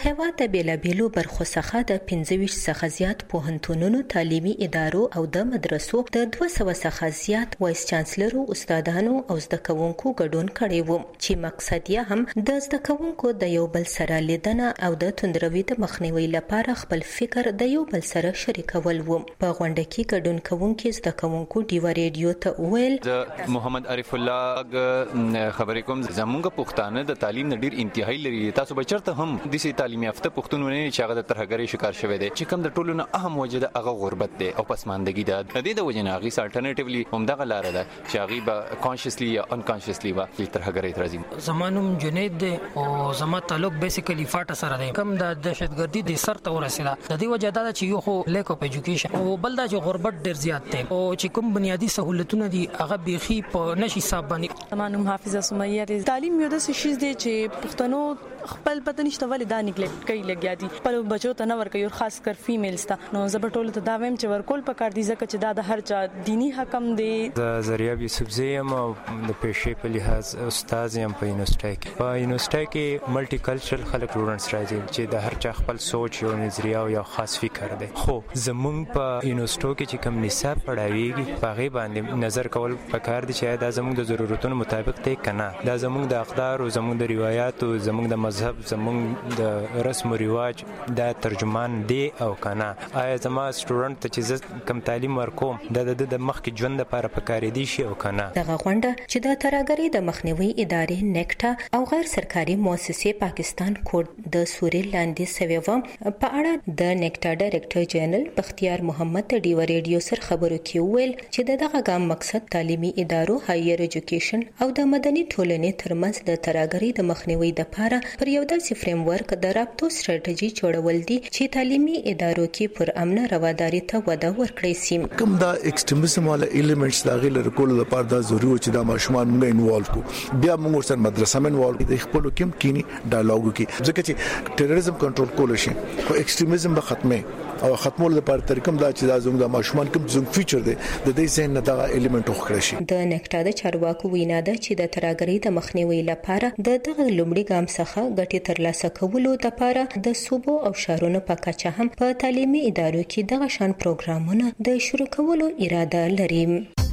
هیواد د بیلابیلو برخو څخه د پنځه ویشت څخه زیات پوهنتونونو، تعلیمي ادارو او د مدرسو د دوه سوه څخه زیات وایس چانسلرو، استادانو او زده کوونکو ګډون کړی و چې مقصد یې هم د زده کوونکو د یو بل سره لیدنه او د توندروي د مخنیوي لپاره خپل فکر د یو بل سره شریکول و. په غونډه کې ګډون کوونکي زده کوونکو ډیوا ریډیو ته وویل: د محمد عارف الله خبرې کوم، زمونږ پښتانه د تعلیم نه ډیر انتهایی لري. تاسو به چرته هم د سي تعلیم یافته پښتون نه چې هغه د ترهګرۍ شکار شوی دی، چې کوم د ټولو نه اهم وجه د هغه غربت دی او پسماندګي ده. د دې د وجه نه هغه الټرنیټیولی هم دغه لار ده چې هغه به کانشسلی یا انکانشسلی به ترهګرۍ ته راځي. زمانوم جنید دی او زما تعلق بیسیکلی فاټ سره دی. کوم د دهشتګردي د سر ته ورسېده. د دې وجه دا چې یو خو لیک اف ایجوکیشن او بل دا چې غربت ډیر زیات دی او چې کوم بنیادی سہولتونه دي هغه بيخي په نشي حساب باندې. زمانوم حافظه سمیه. تعلیم یو د شیز دی چې پښتنو خپل پته نشته ولې دا نیګلیکټ کوي لګیا دي، خپل بچو ته نه ورکوي، خاص کر فیمیلز ته. نو زه به ټولو ته دا وایم چې ورکول پکار دي ځکه چې دا د هر چا دینی حکم دی. د زریاب یوسفزی یم او د پیشې په لحاظ استاد یم په یونیورسيټي کې. په یونیورسيټي کې ملټي کلچرل خلک سټوډنټس راځي چې د هر چا خپل سوچ یو نظریه او یو خاص فکر دی. خو زمونږ په یونیورسيټو کې چې کوم نصاب پڑھاویږي په هغه باندې نظر کول پکار دي چې دا زمونږ د ضرورتونو مطابق دی کنه. دا زمونږ د اقدار او زمونږ د روایت او زمونږ د مذهب، زمونږ د رسم او رواج دا ترجمان دی او کنه. آیا زما سټوډنټ ته چې کم تعلیم ورکوم د د مخکې ژوند لپاره پکارې دي شي او کنه. دغه غونډه چې د ترهګرۍ د مخنیوي ادارې نیکټا او غیر سرکاري مؤسسې پاکستان کوډ د سوري لاندې سوي و په اړه د نیکټا ډایریکټر جنرال بختیار محمد ته ډیوا ریډیو سره خبرو کې وویل چې دغه ګام مقصد تعلیمي ادارو، هایر ایجوکیشن او د مدني ټولنې ترمنځ د ترهګرۍ د مخنیوي لپاره پر یو داسې فریم ورک د رابطو ستراتیژي جوړول دي چې تعلیمي ادارو کې پر امن رواداري ته وده ورکړي سي. کوم دا ایکستریمزم والا ایلیمنټس دا غیر رکول لپاره دا ضروري و چې دا ماشومان موږ انوالو کو، بیا موږ سره مدرسه من انوالو د خپل کوم کینی ډایالوګ کې، ځکه چې ټیرریزم کنټرول کول شي او ایکستریمزم به ختمه او ختمول لپاره طریقم دا چې دا زموږ د ماشومان کوم زموږ فیوچر دی د دې ځین نه دا ایلیمنټ وخړی شي. د نیکټا د چارواکو وینا ده چې د ترهګرۍ د مخنیوي لپاره د دغه لومړي ګام څخه ګټې ترلاسه کولو لپاره د صوبو او شهرونو په کچه هم په تعلیمي ادارو کې دغه شان پروګرامونه د شروع کولو اراده لري.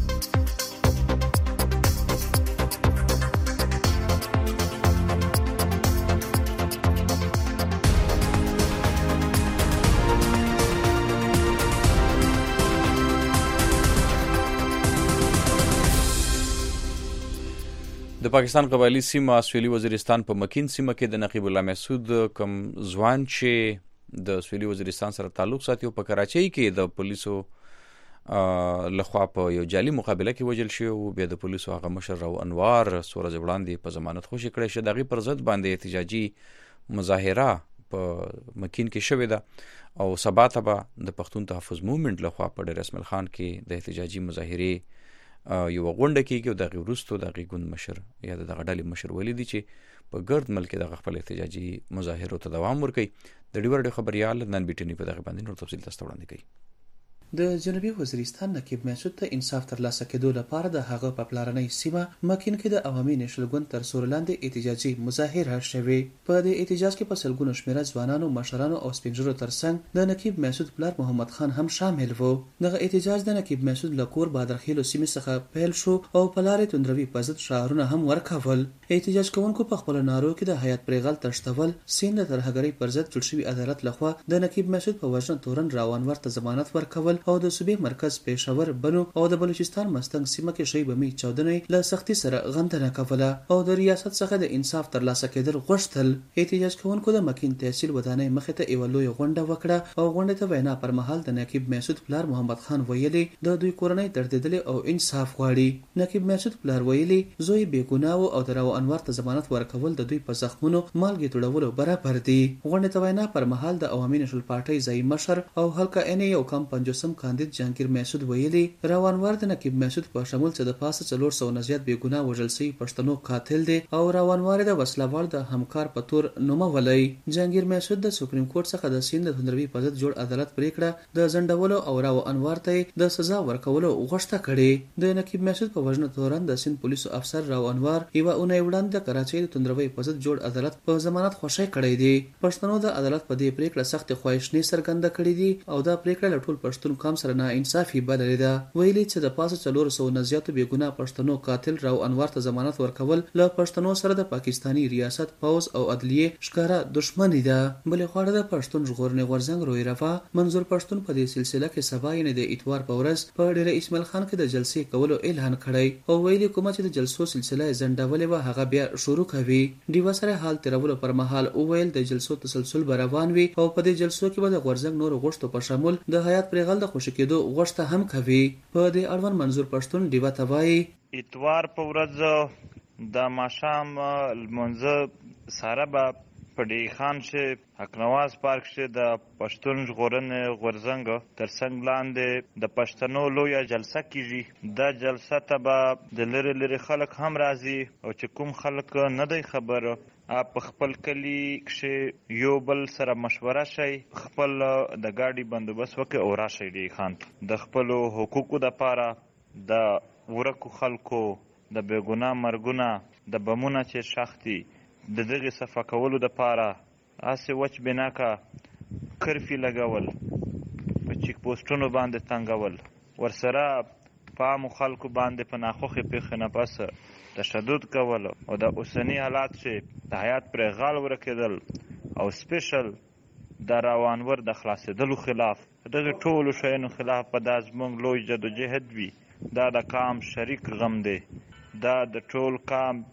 د پاکستان قبایلی سیمه سویلي وزیرستان په مکین سیمه کې د نقیب الله محسود کوم ځوان چې د سویلي وزیرستان سره تعلق ساتي او په کراچۍ کې د پولیسو لخوا په یو جعلي مقابله کې وجل شو او بیا د پولیسو هغه مشر او انوار سورج وړاندې په ضمانت خوشي کړی شو. دغه پر ضد باندې احتجاجي مظاهره په مکین کې شوې ده او سبا ته به د پښتون تحفظ موومېنټ لخوا په ډیر اسماعیل خان کې د احتجاجي مظاهره یو غونډه کېږي او دغه وروسته دغه ګوند مشر یا دغه ډلې مشر ویلي دي چې په ګرد ملک دغه خپل احتجاجي مظاهرو ته دوام ورکړي. د ډیور ډیو خبريال نن بیټنی په دغه باندې نور تفصیل تاسو وړاندې کوي. د جنوبي وزیرستان نقیب محسود ته انصاف ترلاسه کېدو لپاره د هغه په پلارنۍ سیمه مکین کې د عوامي نېشنل ګوند تر سور لاندې احتجاجي مظاهره شوې. په دې احتجاج کې په سلګونو شمیره ځوانانو، مشرانو او سپینږیرو ترڅنګ د نقیب محسود پلار محمد خان هم شامل وو. دغه احتجاج د نقیب محسود لکور بادرخیلو سیمې څخه پیل شو او په لارې توندروي په ضد شعارونه هم ورکول. احتجاج کوونکو په خپل نارو کې د حیات پرېغل تشتول، سین د ترهګرۍ پر ضد جوړ شوی عدالت لخوا د نقیب محسود په وژنه تورن راونور ته ضمانت ورکول او د صوبې مرکز پېښور، بنو او د بلوچستان مستنګ سیمه کې شی بمی چودنې له سختي سره غندنه کوله او د ریاست څخه د انصاف ترلاسه کېدل غوښتل. احتجاج کوونکو د مکین تحصیل ودانۍ مخې ته یو لوی غونډه وکړه او غونډه ته وینا پر مهال د نقیب محسود پلار محمد خان ویلي د دوی کورنۍ دردېدلې او انصاف غواړي. نقیب محسود پلار ویلي زوی بې ګناه او د راو انوار ته ضمانت ورکول د دوی په زخمونو مالګې توړولو برابر دي. غونډه ته وینا پر مهال د عوامي نېشنل پارټۍ ځای مشر او حلقه ان یو کم پنځوسم اعظم کاندید جهانگیر محسود ویلي روانوار د نقیب محسود په شمول څه د پاسه څلور سوه نه زیات بې ګناه وژل شوي پښتنو قاتل دی او روانوار د وسلوال د همکار په تور نومولی. جهانگیر محسود د سپریم کورټ څخه د سیند د توندروي په ضد جوړ عدالت پریکړه د ځنډولو او راو انوار ته د سزا ورکولو غوښتنه کړې. د نقیب محسود په وژنه تورن د سیند پولیسو افسر راو انوار یوه اونۍ وړاندې د کراچۍ د توندروي په ضد جوړ عدالت په ضمانت خوشی کړی دی. پښتنو د عدالت په دې پریکړه سخت خواهشنې څرګنده کړې دي او دا پریکړه له ټول پښتون قوم سره ناانصافي بللې ده. ویلي چې د پاسه څلور سوه نه زیاتو بې ګناه پښتنو قاتل راو انوار ته ضمانت ورکول له پښتنو سره د پاکستاني ریاست پوز او عدلیه ښکاره دښمني ده. بلې خواړه د پښتون ژغورنې غورځنګ روی رفا منظور پښتون په دې سلسله کې سبا یې د اتوار په ورځ په ډیره اسماعیل خان کې د جلسې کولو اعلان کړی او ویلي کومه چې د جلسو سلسله یې ځنډولې وه هغه بیا شروع کوي. ډیوه سره حال تیرولو پر مهال وویل د جلسو تسلسل به روان وي او په دې جلسو کې به د غورځنګ نورو غوښتو په شمول د حیات پرېغل د خوشي کېدو غوښته هم کوي. په دې اړوند منظور پښتون ډیوه ته وایي اتوار په ورځ د ماښام لمونځه سره به په ډی خان شه حق نواز پارک شه د پښتون ژغورنې غورځنګ تر څنګ لاندې د پښتنو لویه جلسه کیږي. دا جلسه ته به د لرې لرې خلک هم راځي او چې کوم خلک نه دی خبر په خپل کلی کښې یو بل سره مشوره شي خپل د ګاډي بندوبست وکړي او راشي ډی خان د خپلو حقوقو دپاره د ورکو خلکو د بې ګناه مرګونه د بمونه چې شختي د دغې صفا کولو دپاره هسې وچ بناکه کرفي لګول په چیک پوسټونو باندې تنګول ورسره په عامو خلکو باندې په ناخوښې پېښې نه پس تشدد کول او د اوسني حالات چې د حیات پرې غال ورکېدل او سپیشل د راوانور د خلاصېدلو خلاف دغې ټولو شیانو خلاف په دا زموږ لوی جدوجهد وي. دا د قام شریک غم دی. دا د ټول قام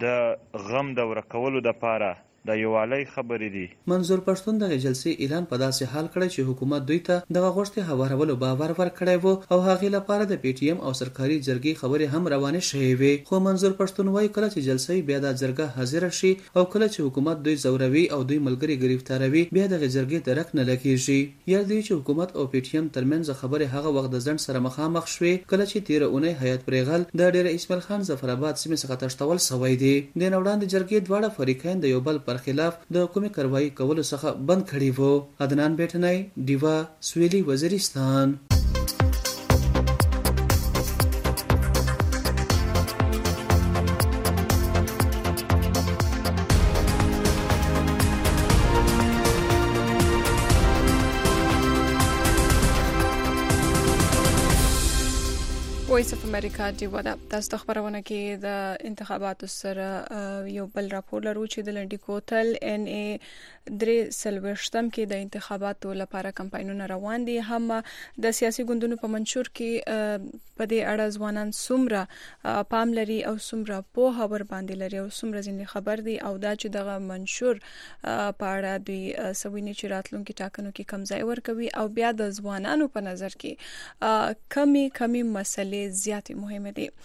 د غم د ورکولو دپاره د یووالۍ خبرې دي. منظور پښتون دغه جلسې اعلان په داسې حال کړی چې حکومت دوی ته دغه غوښتې هوارولو باور ورکړی و او هغې لپاره د پی ټي ایم او سرکاري جرګې خبرې هم روانې شوې وې. خو منظور پښتون وایي کله چې جلسې بیا د جرګه حاضره شي او کله چې حکومت دوی ځوروي او دوی ملګري ګرفتاروي بیا دغه جرګې درک نه لګېږي. یاد دی چې حکومت او پی ټي ایم ترمنځ خبرې هغه وخت د ځنډ سره مخامخ شوې کله چې تېره اونۍ حیات پرېغل د ډېره اسماعیل خان ظفرآباد سیمې څخه تښتول سوی دی. د نه وړاندې جرګې دواړه فریقین د یو بل پر خلاف د کومې کاروایي کولو څخه بند کړي وو. عدنان بیٹنی ډیوا سویلي وزیرستان. وایس اف امریکا ډیوا ده. تاسو د خبرونه کې د انتخاباتو سره یو بل راپور لرو چې د لنډي کوتل ان ای درې سلويشتم کې د انتخاباتو لپاره کمپاینونه روان دي. هم د سیاسي ګوندونو په منشور کې په دې اړه ځوانان څومره پام لري او څومره پوهه ور باندې لري او څومره ځینې خبر دي او دا چې دغه منشور په اړه دوی سوینې چې راتلونکي ټاکنو کې کم ځای ورکوي او بیا د ځوانانو په نظر کې کمی کمی مسلې زیاتې مهمه دي.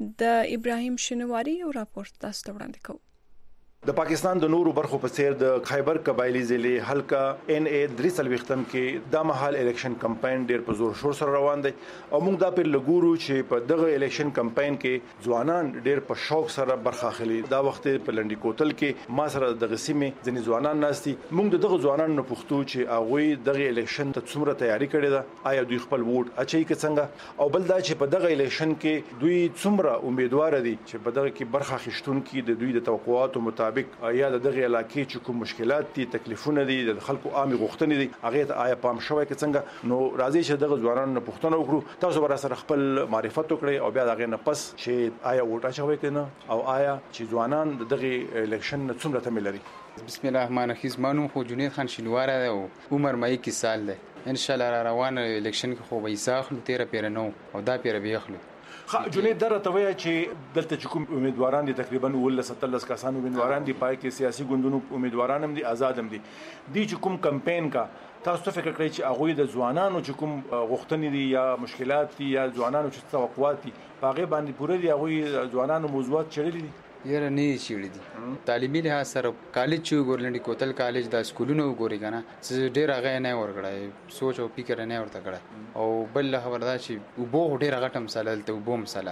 د ابراهیم شنواری یو راپورټ تاسو ته وړاندې کوم. د پاکستان د نورو برخو په څیر د خیبر قبایلی ضلع حلقه ان ای درې سلويختم کې د محل الیکشن کمپاین ډیر په زور شور سره روان دی او موږ دا پر لګورو چې په دغه الیکشن کمپاین کې ځوانان ډیر په شوق سره برخه اخلي. دا وخت په لنډي کوتل کې ما سره د غسیمه ځنې ځوانان ناشتي. موږ دغه ځوانانو نه پوښتو چې هغه دغه الیکشن ته څومره تیاری کړې ده، آیا دوی خپل ووټ اچي کې څنګه، او بل دا چې په دغه الیکشن کې دوی څومره امیدوار دي چې په دغه کې برخه اخیستون کې د دوی د توقعاتو مطابق یا د دغه علاقې چې کوم مشکلات دي، تکلیفونه دي، د خلکو عامي غوښتنې دي، هغه ته آیا پام شوی کې څنګه. نو راځي چې دغه ځوانانو نه پوښتنه وکړو. تاسو به سره خپل معرفت وکړئ او بیا دغه نه پس چې آیا ووټ اچوي کنه او آیا چې ځوانان دغه الیکشن نه څومره تمه لري. بسم الله الرحمن الرحیم. مانو خو جنید خان شینواره او عمر مې کې سال ده. ان شاء الله روان الیکشن کې خو به یساخلو تیره پیر نو او دا پیر به یخلو. خا جنید درته وایي چې دلته چې کوم امیدواران دي تقریبا ولس ستلس کسان امیدواران دي، پای کې سیاسي ګوندونو امیدواران هم دي، آزاد هم دي. دي چې کوم کمپاین کا تاسو ته فکر کړئ چې هغه د ځوانانو چې کوم غوښتنې دي یا مشکلات دي یا ځوانانو چې توقعات دي هغه باندې پوره دي، هغه ځوانانو موضوعات چړلې دي. یاره نه چیړي دي تعلیمي لحاظ سره کالج چې ګورلندي کوتل کالج د سکولونو وګوري کنه چې ډیر هغه نه ورګړای سوچ او فکر نه ورته کړه او بل خبردار چې وبو ډیر غټه مسله ته وبو مسله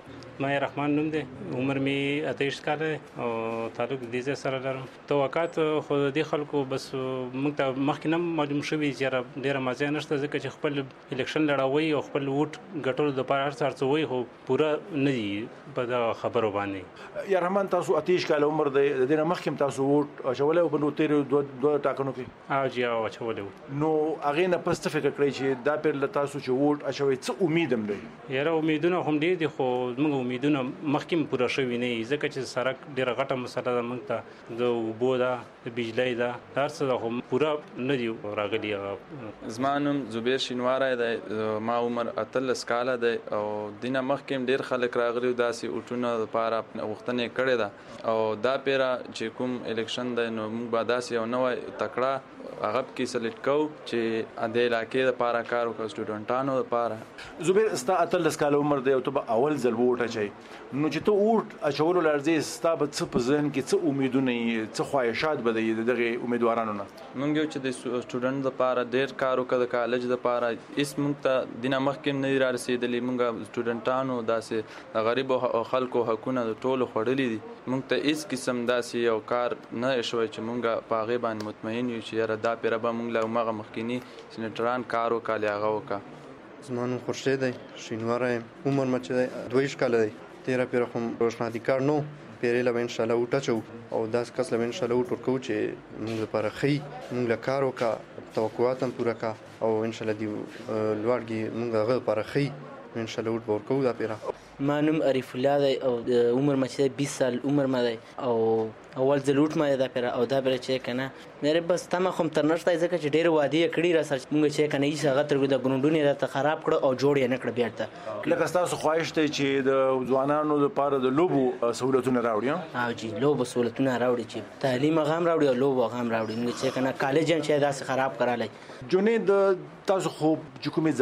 ما رحمان نوم دی عمر می اتهش کال او تعلق دې سره لرم توقعات خو دې خلکو بس موږ ته مخکې نه معلوم شوی چې ډیر مزه نشته ځکه چې خپل الیکشن لړاوي او خپل ووټ ګټلو د پاره هر څه وي خو پورا نه دی په خبرو باندې یا رحمان تاسو اتهش کال عمر دی د دې مخکې تاسو ووټ اچولې او بنو تیر دوه ټاکنو کې او جی او اچولې نو هغه نه پست فکر کړی چې دا پر تاسو چې ووټ اچوي څه امید هم دی یاره امیدونه هم ډیر دي خو موږ امیدونه مخکې پوره شوي نه ځکه چې سړک ډیره غټه مسله ده موږ ته د اوبو ده د بجلی ده هر څه ده خو پوره نه دي راغلي. زما نوم زبیر شینواری دی ما عمر اتلس کاله دی او دینه مخکې ډیر خلک راغلي داسې اوټونه لپاره غوښتنې کړې ده او دا پیره چې کوم الیکشن دی نو موږ به داسې یو نوی تکړه هغه کې سلیکټ کوو چې د علاقې لپاره کار وکړو سټوډنټانو لپاره. زبیر ستا اتلس کاله عمر دی او ته به اول ځل ووټ اچوي نو چې ته ووټ اچولو لارځې ستا به څه په ذهن کې څه امیدونه څه خواهشات به د دغه امیدوارانو نه موږ یو چې د سټوډنټ لپاره ډیر کار وکړو د کالج لپاره اس موږ ته دینه مخکې نه را رسیدلې موږ سټوډنټانو داسې د غریب خلکو حقونه د ټولو خوړلې دي موږ ته هیڅ قسم داسې یو کار نه شوی چې موږ په هغې باندې مطمئن یو چې یاره دا پیره به موږ له هماغه مخکیني سینیټران کار وکړي هغه وکړه. زما نوم خورشید دی شینواری یم عمر مې چې دی دوه ویشت کاله دی تیره پیره خو روشنادیکار نه پیرې له به انشاءالله ووټ اچوو او داسې کس له به انشاءالله ووټ ورکوو چې موږ لپاره ښه موږ له کار وکړه توقعات هم پوره کړه او انشاءالله دې لوړ موږ هغه لپاره ښه انشاءالله ووټ به ورکوو دا پیره. ما نوم عریف الله دی او عمر مې چې بیست سال عمر مې دی او اول ځل ووټ مې دا پیره او دا پیره چې کنه مې بس تمه خو تر نشته ځکه چې ډېر وادي کړي را سره موږ چې کنه هیڅ هغه تر د ګروندونی راته خراب کړ او جوړ یې نه کړ بیا ته لکه تاسو خواهش ته چې د ځوانانو لپاره د لوبو سہولتونه راوړي او جی لوبو سہولتونه راوړي چې تعلیم غام راوړي او لوبو غام راوړي موږ چې کنه کالج هم چې داسې خراب کړالای جونې د تاسو خو چې کومې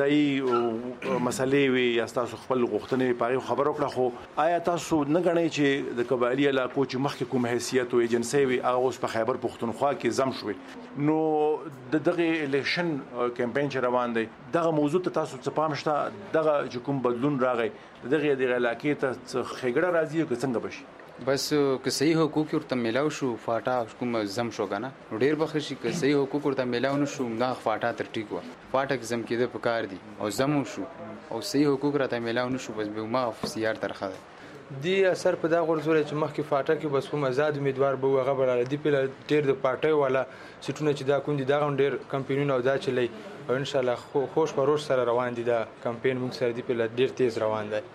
ځای مسلې وي یا تاسو خپل غوښتنې پاره خبر وکړه خو آیا تاسو نه غنئ چې د قبایلی علاقو چې مخکې کوم حیثیت او ایجنسی وي هغه اوس په خیبر پختونخوا کې زم شوي نو د دغه الیکشن کمپاین چې روان دی دغه موضوع ته تاسو څه پام شته دغه چې کوم بدلون راغی دغه د علاقې ته خېګړه راځي او څنګه بشي بس که صحیح حقوق ورته ملاو شو فاټا کوم زم شو کنه ډیر بخښي که صحیح حقوق ورته ملاو نه شو دا فاټا تر ټیک و فاټا کې زم کېده په کار دي او زم شو او صحیح حقوق راته ملاو نه شو بس به ما افسیار ترخه دی اثر په دا غوړزول چې مخکې فاټا کې بس کوم آزاد امیدوار به هغه بلاله دی په ډیر د پارټي والا سټونه چې دا کوم دي دا ډیر کمپینونه او دا چلی او ان شاء الله خوش پروش سره روان دي دا کمپین موږ سره دی په ډیر تیز روان دی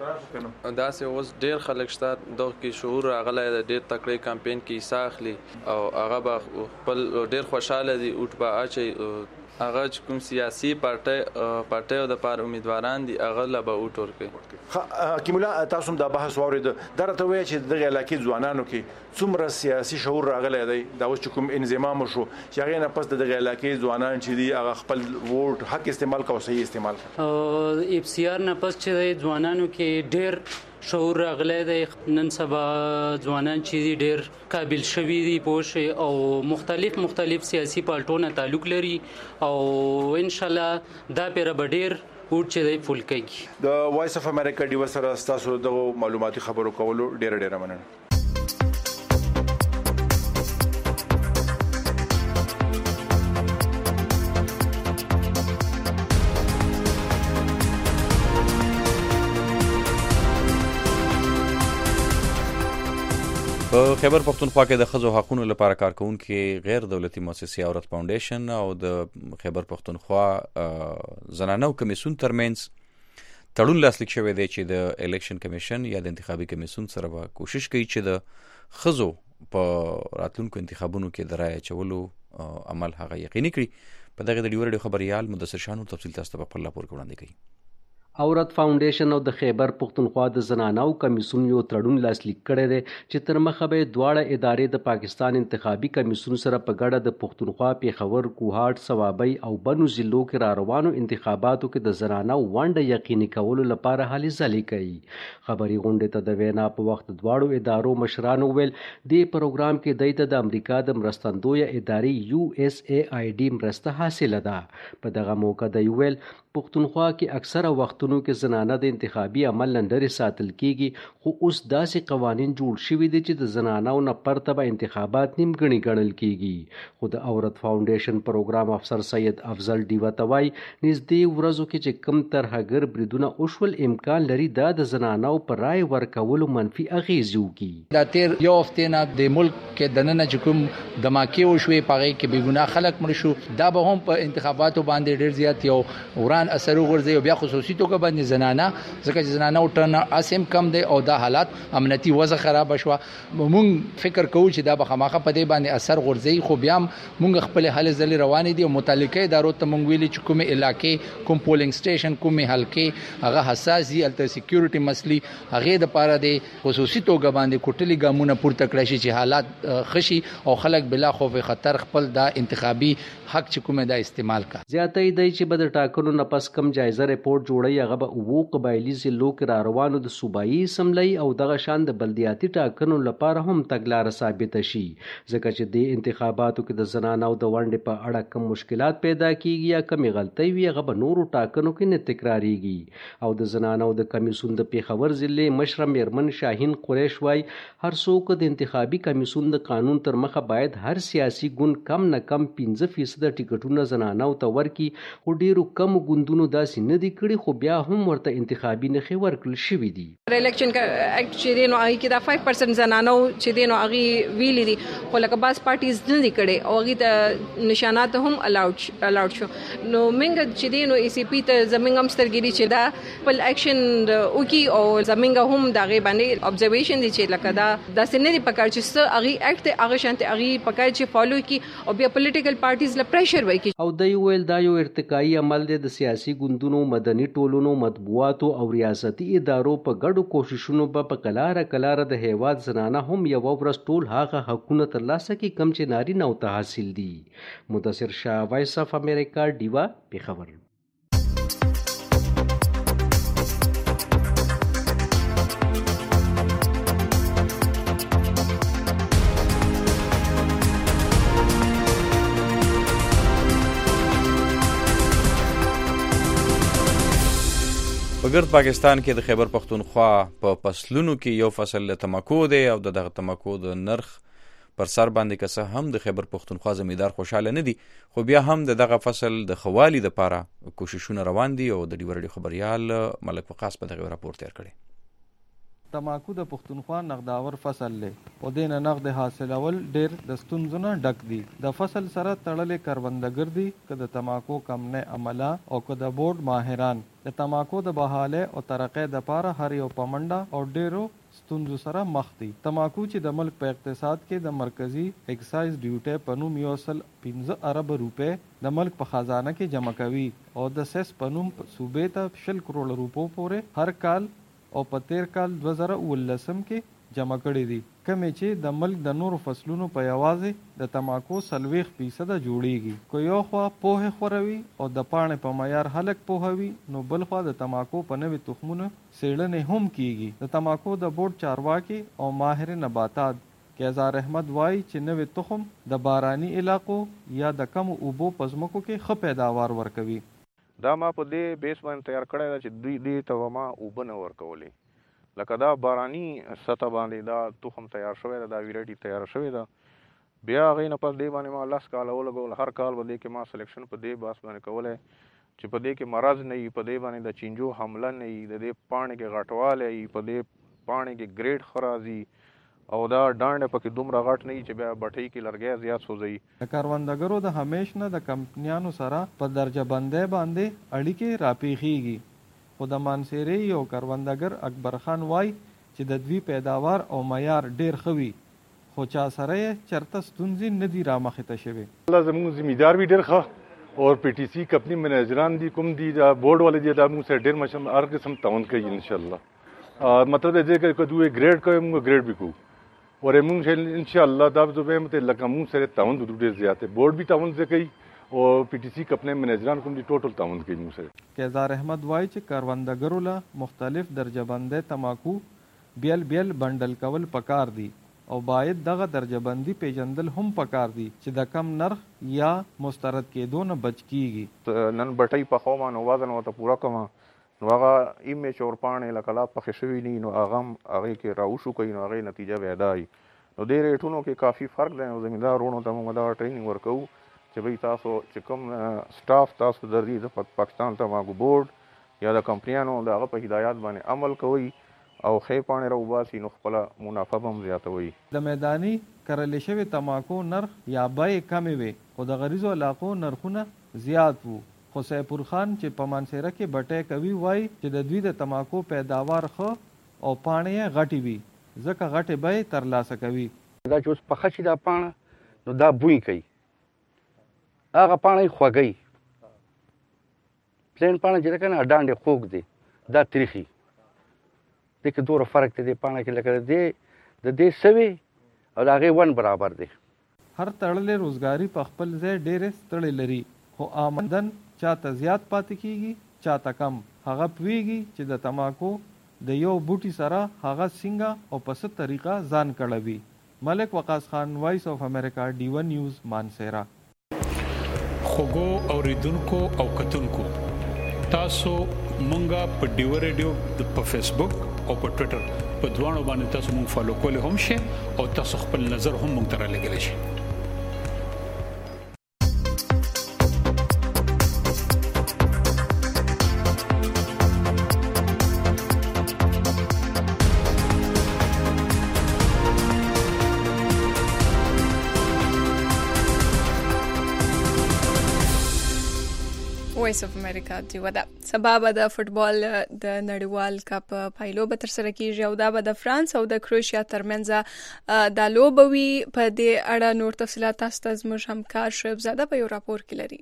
دا سه اوس ډیر خلک شته دغه کې شعور راغلی ډیر تکړه کمپین کې حصہ اخلي او هغه به خپل ډیر خوشاله دي اوټ به اچي هغه کوم سیاسي پارټي پارټي د پاره امیدواران دي هغه لا به اوټ ورکړي. حکیم الله تاسو د بحث واورید دا راته وایي چې دغه علاقې ځوانانو کې څومره سیاسي شعور راغلی دی دا اوس کوم انضمام شو چې هغه نه پس دغه علاقې ځوانان چې دي هغه خپل ووټ حق استعمال کوي صحیح استعمال کوي اف سی آر نه پس چې ځوانانو کې ډېر شعور راغلی دی نن سبا ځوانان چې ډېر قابل شوي دي پوه او مختلف مختلف سیاسي پالټونه تعلق لري او ان شاء الله دا پیره به ډېر ووټ چې دی فول کوي. د وایس اف امریکا ډیو سره تاسو د معلوماتي خبرو کولو ډېر ډېر مننه. په خیبر پختونخوا کې د ښځو حقوقو لپاره کارکونکو غیر دولتي مؤسسې عورت فاونډیشن او د خیبر پختونخوا زنانو کمیسیون ترمنځ تړون لاسلیک شوی دی چې د الیکشن کمیشن یا د انتخابي کمیسیون سره به کوشش کوي چې د ښځو په راتلونکو انتخابونو کې د رایې اچولو عمل هغه یقیني کړي. په دغه د ډیو رادیو خبريال مدثر شانو تفصیل تاسو ته په خپل راپور کې وړاندې کوي. عورت فاونډیشن او د خیبر پښتونخوا د زنانو کمیسون یو تړون لاسلیک کړی دی چې تر مخه به دواړه ادارې د پاکستان انتخابي کمیسون سره په ګډه د پښتونخوا پیښور کوهاټ صوابۍ او بنو ضلعو کې را روانو انتخاباتو کې د زنانو ونډه یقیني کولو لپاره هلې ځلې کوي. خبري غونډې ته د وینا په وخت دواړو ادارو مشرانو ویل دې پروګرام کې دوی ته د امریکا د مرستندویه ادارې یو اس ای آی ډي مرسته حاصله ده. په دغه موقع دوی ویل پښتونخوا کې اکثره وختونو کې زنانه د انتخابي عمل نه لرې ساتل کیږي، خو اوس داسې قوانین جوړ شوي دي چې د زنانو نه پرته به انتخابات نیمګړي ګڼل کیږي. خو د عورت فاونډیشن پروګرام افسر سید افضل ډیوه ته وایي نږدې ورځو کې چې کم ترهګر بریدونه وشول امکان لري دا د زنانو په رای ورکولو منفي اغیزې وکړي. دا تیر یو هفتې نه د ملک کې دننه چې کوم دماکې وشوې په هغې کې بې ګناه خلک مړه شو، دا به هم په انتخاباتو باندې ډېر زیات یو وران اثر وغورځوي او بیا خصوصي توګه باندې زنانه ځکه چې زنانه ټرن اسیم کم دی او دا حالات امنیتي وضع خراب شوه. مونږ فکر کوو چې دا به خامخا په دې باندې اثر غورځوي، خو بیا مونږ خپل هلې ځلې روانې دي او متعلقه ادارو ته مونږ ویلي چې کومې علاقې کوم پولینګ سټیشن کومې حلقې هغه حساس دي هلته سکیورټي مسلې هغې دپاره د خصوصي توګه باندې کوټلي ګامونه پورته کړی شي چې حالات خشي او خلک بلا خوف خطر خپل دا انتخابي حق چې کومه دا استعمال کا. زیاتې دی چې به د ټاکنو نه پس کم جایزه ریپورت جوړي هغه به اوو قبایلي ضلعو کې را روانو د صوبایي اسمبلی او دغه شان د بلدیاتي ټاکنو لپاره هم تګلاره ثابت شي، ځکه چې د انتخاباتو کې د زنانو د ونډې په اړه کم مشکلات پیدا کیږي یا کمی غلطۍ وي هغه به نورو ټاکنو کې نه تکراریږي. او د زنانو د کمیسون د پیښور ضلع مشره میرمن شاهین قریش وایي هر څوک د انتخابي کمیسون د قانون تر مخه باید هر سیاسي ګوند کم نه کم پنځه فیصد د ټیکټونه زنانو ته ورکړي، خو ډیرو کم ګوندونو داسې نه دي کړي، خو بیا هم ورته انتخابي نښې ورکړل شوي دي. الیکشن اکټ چې دی نو هغې کې دا فایو پرسنټ زنانو چې دی نو هغې ویلي دي، خو لکه بعض پارټیز نه دي کړی او هغې ته نشانات هم الاؤډ الاؤډ شو. نو موږ چې دی نو ای سی پي ته زموږ هم سترګې دي چې دا خپل اکشن وکړي او زموږ هم د هغې باندې ابزرویشن دي چې لکه دا داسې نه دي پکار چې څه هغې اکټ دی هغه شانتې هغې پکار چې فالو کړي او بیا پولیټیکل پارټیز له پریشر وکړي. او دوی ویل دا یو ارتقایي عمل دی د سیاسي ګوندونو، مدني ټولنو، مطبوعاتو او ریاستي ادارو په ګډو کوششونو به په کلاره کلاره د هیواد زنانه هم یوه ورځ ټول هغه حقونه ترلاسه کړي کوم چې نارینه‌و ته حاصل دي. مدثر شاه، وایس اف امریکا، ډیوا، پیښور. په ګرد پاکستان کې د خیبر پښتونخوا په فصلونو کې یو فصل له تماکو دی او د دغه تماکو د نرخ پر سر باندې که څه هم د خیبر پښتونخوا زمیندار خوشحاله نه دي، خو بیا هم د دغه فصل د ښه والي دپاره کوششونه روان دي او د ډیوه رډیو خبریال ملک وقاص په دغه راپور تیار کړی. تماکو د پښتونخوا نقداور فصل دی او دې نه نقد حاصلول ډیر د ستونزو نه ډک دي. د فصل سره تړلې کروندګر دي که د تماکو کمنه عمله او که د بورډ ماهران. د تماکو د بحاله او ترقې دپاره هر یو پمنډه او ډیرو ستونزو سره مخ دي. تماکو چې د ملک په اقتصاد کې د مرکزی ایکسایز ډیوټي په نوم یو سل پنځه ارب روپۍ د ملک په خزانه کې جمع کوي او د سیس په نوم صوبې ته شل کروڑ روپو پورې هر کال او په تیر کال دوه زره اوولسم کې جمع کړي دي، کمې چې د ملک د نورو فصلونو په یوازې د تماکو څلوېښت فیصده جوړیږي. که یو خوا پوهې خوروي او د پاڼې په معیار خلک پوهوي، نو بل خوا د تماکو په نوې تخمونو څېړنې هم کیږي. د تماکو د بورډ چارواکي او ماهر نباتات کیزار احمد وایي چې نوې تخم د باراني علاقو یا د کمو اوبو په ځمکو کې ښه پیداوار ورکوي. دا ما په دې بیس باندې تیار کړی ده چې دوی دې ته ما اوبه نه ورکولې، لکه دا باراني سطح باندې دا تخم تیار شوی ده، دا ویرایټي تیار شوی ده. بیا هغې نه پس دې باندې ما لس کاله ولګول، هر کال به دې کې ما سلیکشن په دې باس باندې کولی چې په دې کې مرض نه وي، په دې باندې د چینجو حمله نه وي، د دې پاڼې کې غټوالی وي، په دې پاڼې کې ګریډ ښه راځي او دا ډانډ پکې دومره غټ نه وي چې بیا بټۍ کې لرګی زیات سوځوي. د کروندګرو د همیش نه د کمپنیانو سره په درجه بندۍ باندې اړیکې راپیښیږي، خو د مانسیري یو کروندګر اکبر خان وای چې د دوی پیداوار او معیار ډیر ښه وي، خو چا سره یې چرته ستونزې نه دي رامخې ته شوې. الله زموږ زمیندار وي ډېر ښه और पीटीसी कंपनी मैनेजरान दी कुम दी बोर्ड वाले दी दा मुझसे डेढ़ मशम हर किस्म ताउन कई इंशाल्लाह मतलब है कि कदू ग्रेड का मुझे ग्रेड भी को और मुझे इंशाल्लाह दाब जो है मतलब लगा मुझ से ताउन दो डेढ़ ज़्यादा बोर्ड भी ताउन से कई और पीटीसी कंपनी मैनेजरान कुम दी टोटल ताउन कई मुझसे केदार अहमद वाई च कारवंदगरुला मुख्तलिफ दर्जाबंदी तमाकू बियल बियल बंडल कवल पकार दी और बायद दगा दर्जाबंदी पेजंदल हम पकार दी چې د कम नर्ख या मुस्तरद केदो न बच कीगी नन बटई पखोमा नो वजन वता पूरा कमा नो هغه ایمیج اور پانه لکلا پخې شوی ني نو هغه هغه کې راوشو کوي نو هغه نتیجه ویدای نو ډېر ریټونو کې کافی فرق دی نو زمیندارونو ته موږ دا ټریننګ ورکو چې به تاسو چې کوم سټاف تاسو درې د پاکستان تماکو بورډ یا د کمپنیانو دغه په هدایت باندې عمل کوي او خې پانه راوباسي نو خپل منافع هم زیاتوي د میداني کرل شوی تماکو نرخ یا بای کمی وي او د غریزو علاقو نرخونه زیات وو خو سیپور خان چې په مانسیره کې بټه کوي وای چې د دوی د تماکو پیداوار خو او پانه غټي وي ځکه غټه به ترلاسه کوي دا چې اوس په خشي دا پانه نو دا بوی کوي هغه پانه خوږی پلین پانه چې کنه ډانډه خوګ دی دا تریخي دغه دوره فرق دی پانه کې لکه دی د دې سوي او هغه ون برابر دی هر تړلې روزګاری په خپل ځای ډېر ستړي لري خو آمدن چاته زیات پاتې کیږي چاته کم هغه پویږي چې د تماکو د یو بوټي سره هغه څنګه او په څه طریقه ځان کړوي ملک وقاص خان وایس اف امریکا ډی ون نیوز مانسیرا خوګو اوریدونکو او کتونکو تاسو مونږه په ډیو ریډیو په فیسبوک او په ټوئیټر په دوانو باندې تاسو مونږ فالو کولای هم شئ او تاسو خپل نظر هم مونږ ته رالیږلی شئ وایس اف امریکا دی ودا سبب د فوتبال د نړیوال کپ پایلو به تر سره کیږي او دا به د فرانس او د کروشیا ترمنځ د لوبوي په دې اړه نور تفصيلات تاسو ته زموږ همکار شپ زاده په یو راپور کې لري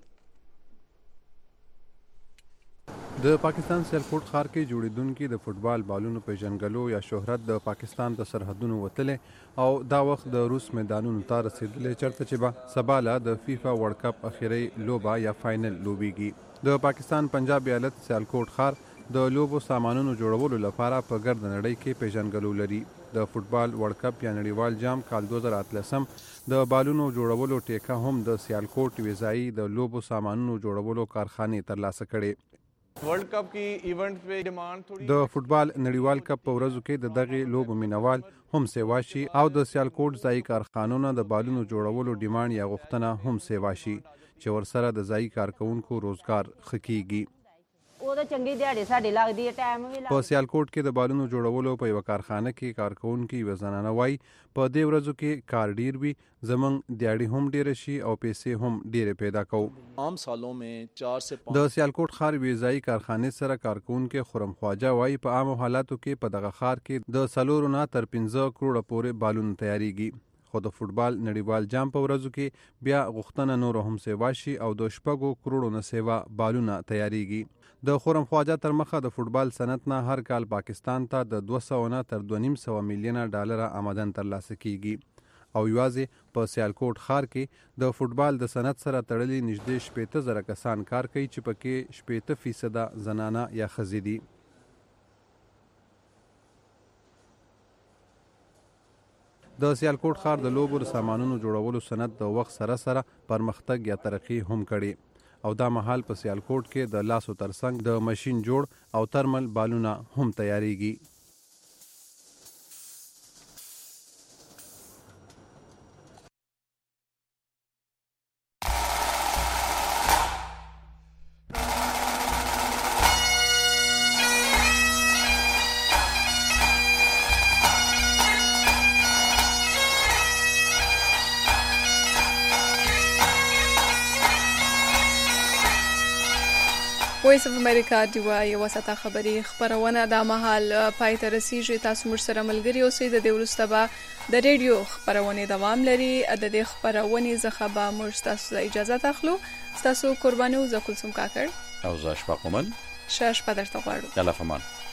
د پاکستان سیالکوټ ښار کې جوړیدونکو د فوتبال بالونو پیژنګلو یا شهرت د پاکستان د سرحدونو وتلې او دا وخت د روس میدانونو ته رسیدلې چرته چې به سباله د فیفا ورلد کپ اخیری لوبه یا فائنل لوبيږي د پاکستان پنجاب ایالت سیالکوټ ښار د لوبو سامانونو جوړولو لپاره په ګرد نړۍ کې پیژنګلو لري د فوتبال ورلد کپ یا نړیوال جام کال دوه هزار اتلسم د بالونو جوړولو ټیکه هم د سیالکوټ ویزایي د لوبو سامانونو جوړولو کارخانه ترلاسه کړي ورلد کپ کی ایونت په ډیماند د فوتبال نړیوال کپ په ورځو کې د دغه لوبو مینوال هم سیوا شي او د سیالکوټ ځای کارخانونو د بالونو جوړولو ډیماند یا غوښتنه هم سیوا شي چې ورسره د ځای کارکونکو روزګار خکېږي او د چنګي دیاړي ساډي لاګ دی ټایم وی په سیالکوټ کې د بالونو جوړولو په یو کارخانه کې کارکونکو وزنانه وای په دې ورځو کې کار ډیر وی زمنګ دیاړي هم ډیر شي او پیسې هم ډیر پیدا کوو عام سالوں میں چار سے د سیالکوټ ښار ویزای کارخانه سره کارکونکو خرم خواجه وای په عام حالاتو کې په دغه ښار کې د سلورو نه تر پنځه کروڑه پورې بالون تیاریږي خو د فوتبال نړیوال جام په ورځو کې بیا غوښتنه نور هم سیوا شي او د شپږو کروڑو نه سیوا بالونه تیاریږي د خرم خواجه تر مخه د فوتبال صنعت نه هر کال پاکستان ته د دوه سوه نه تر دوه نیم سوه میلیونه ډالر آمدن ترلاسه کیږي او یوازې په سیالکوټ ښار کې د فوتبال د صنعت سره تړلي نږدې شپېته زره کسان کار کوي چې پکې شپېته فیصده زنانه یا ښځې دي د سیالکوټ ښار د لوبو سامانونو جوړولو صنعت د وخت سره سره پرمختګ یا ترقی هم کړي او دا مهال په سیالکوټ کې د لاسو ترڅنګ د ماشين جوړ او ترمل بالونه هم تیاریږي وایس اف امریکا دیوا یو ساته خبری خبرونه د مهال پای ته رسیږي. تاسو موږ سره ملګری اوسئ. د دې وروسته به د ریډیو خبرونه دوام لري. د دې خبرونه څخه به موږ تاسو اجازه تاخلو. تاسو قربانو ز کلثوم کاکړ او ز اشفاق مومن شاش پدرته غواړو. الله فمان.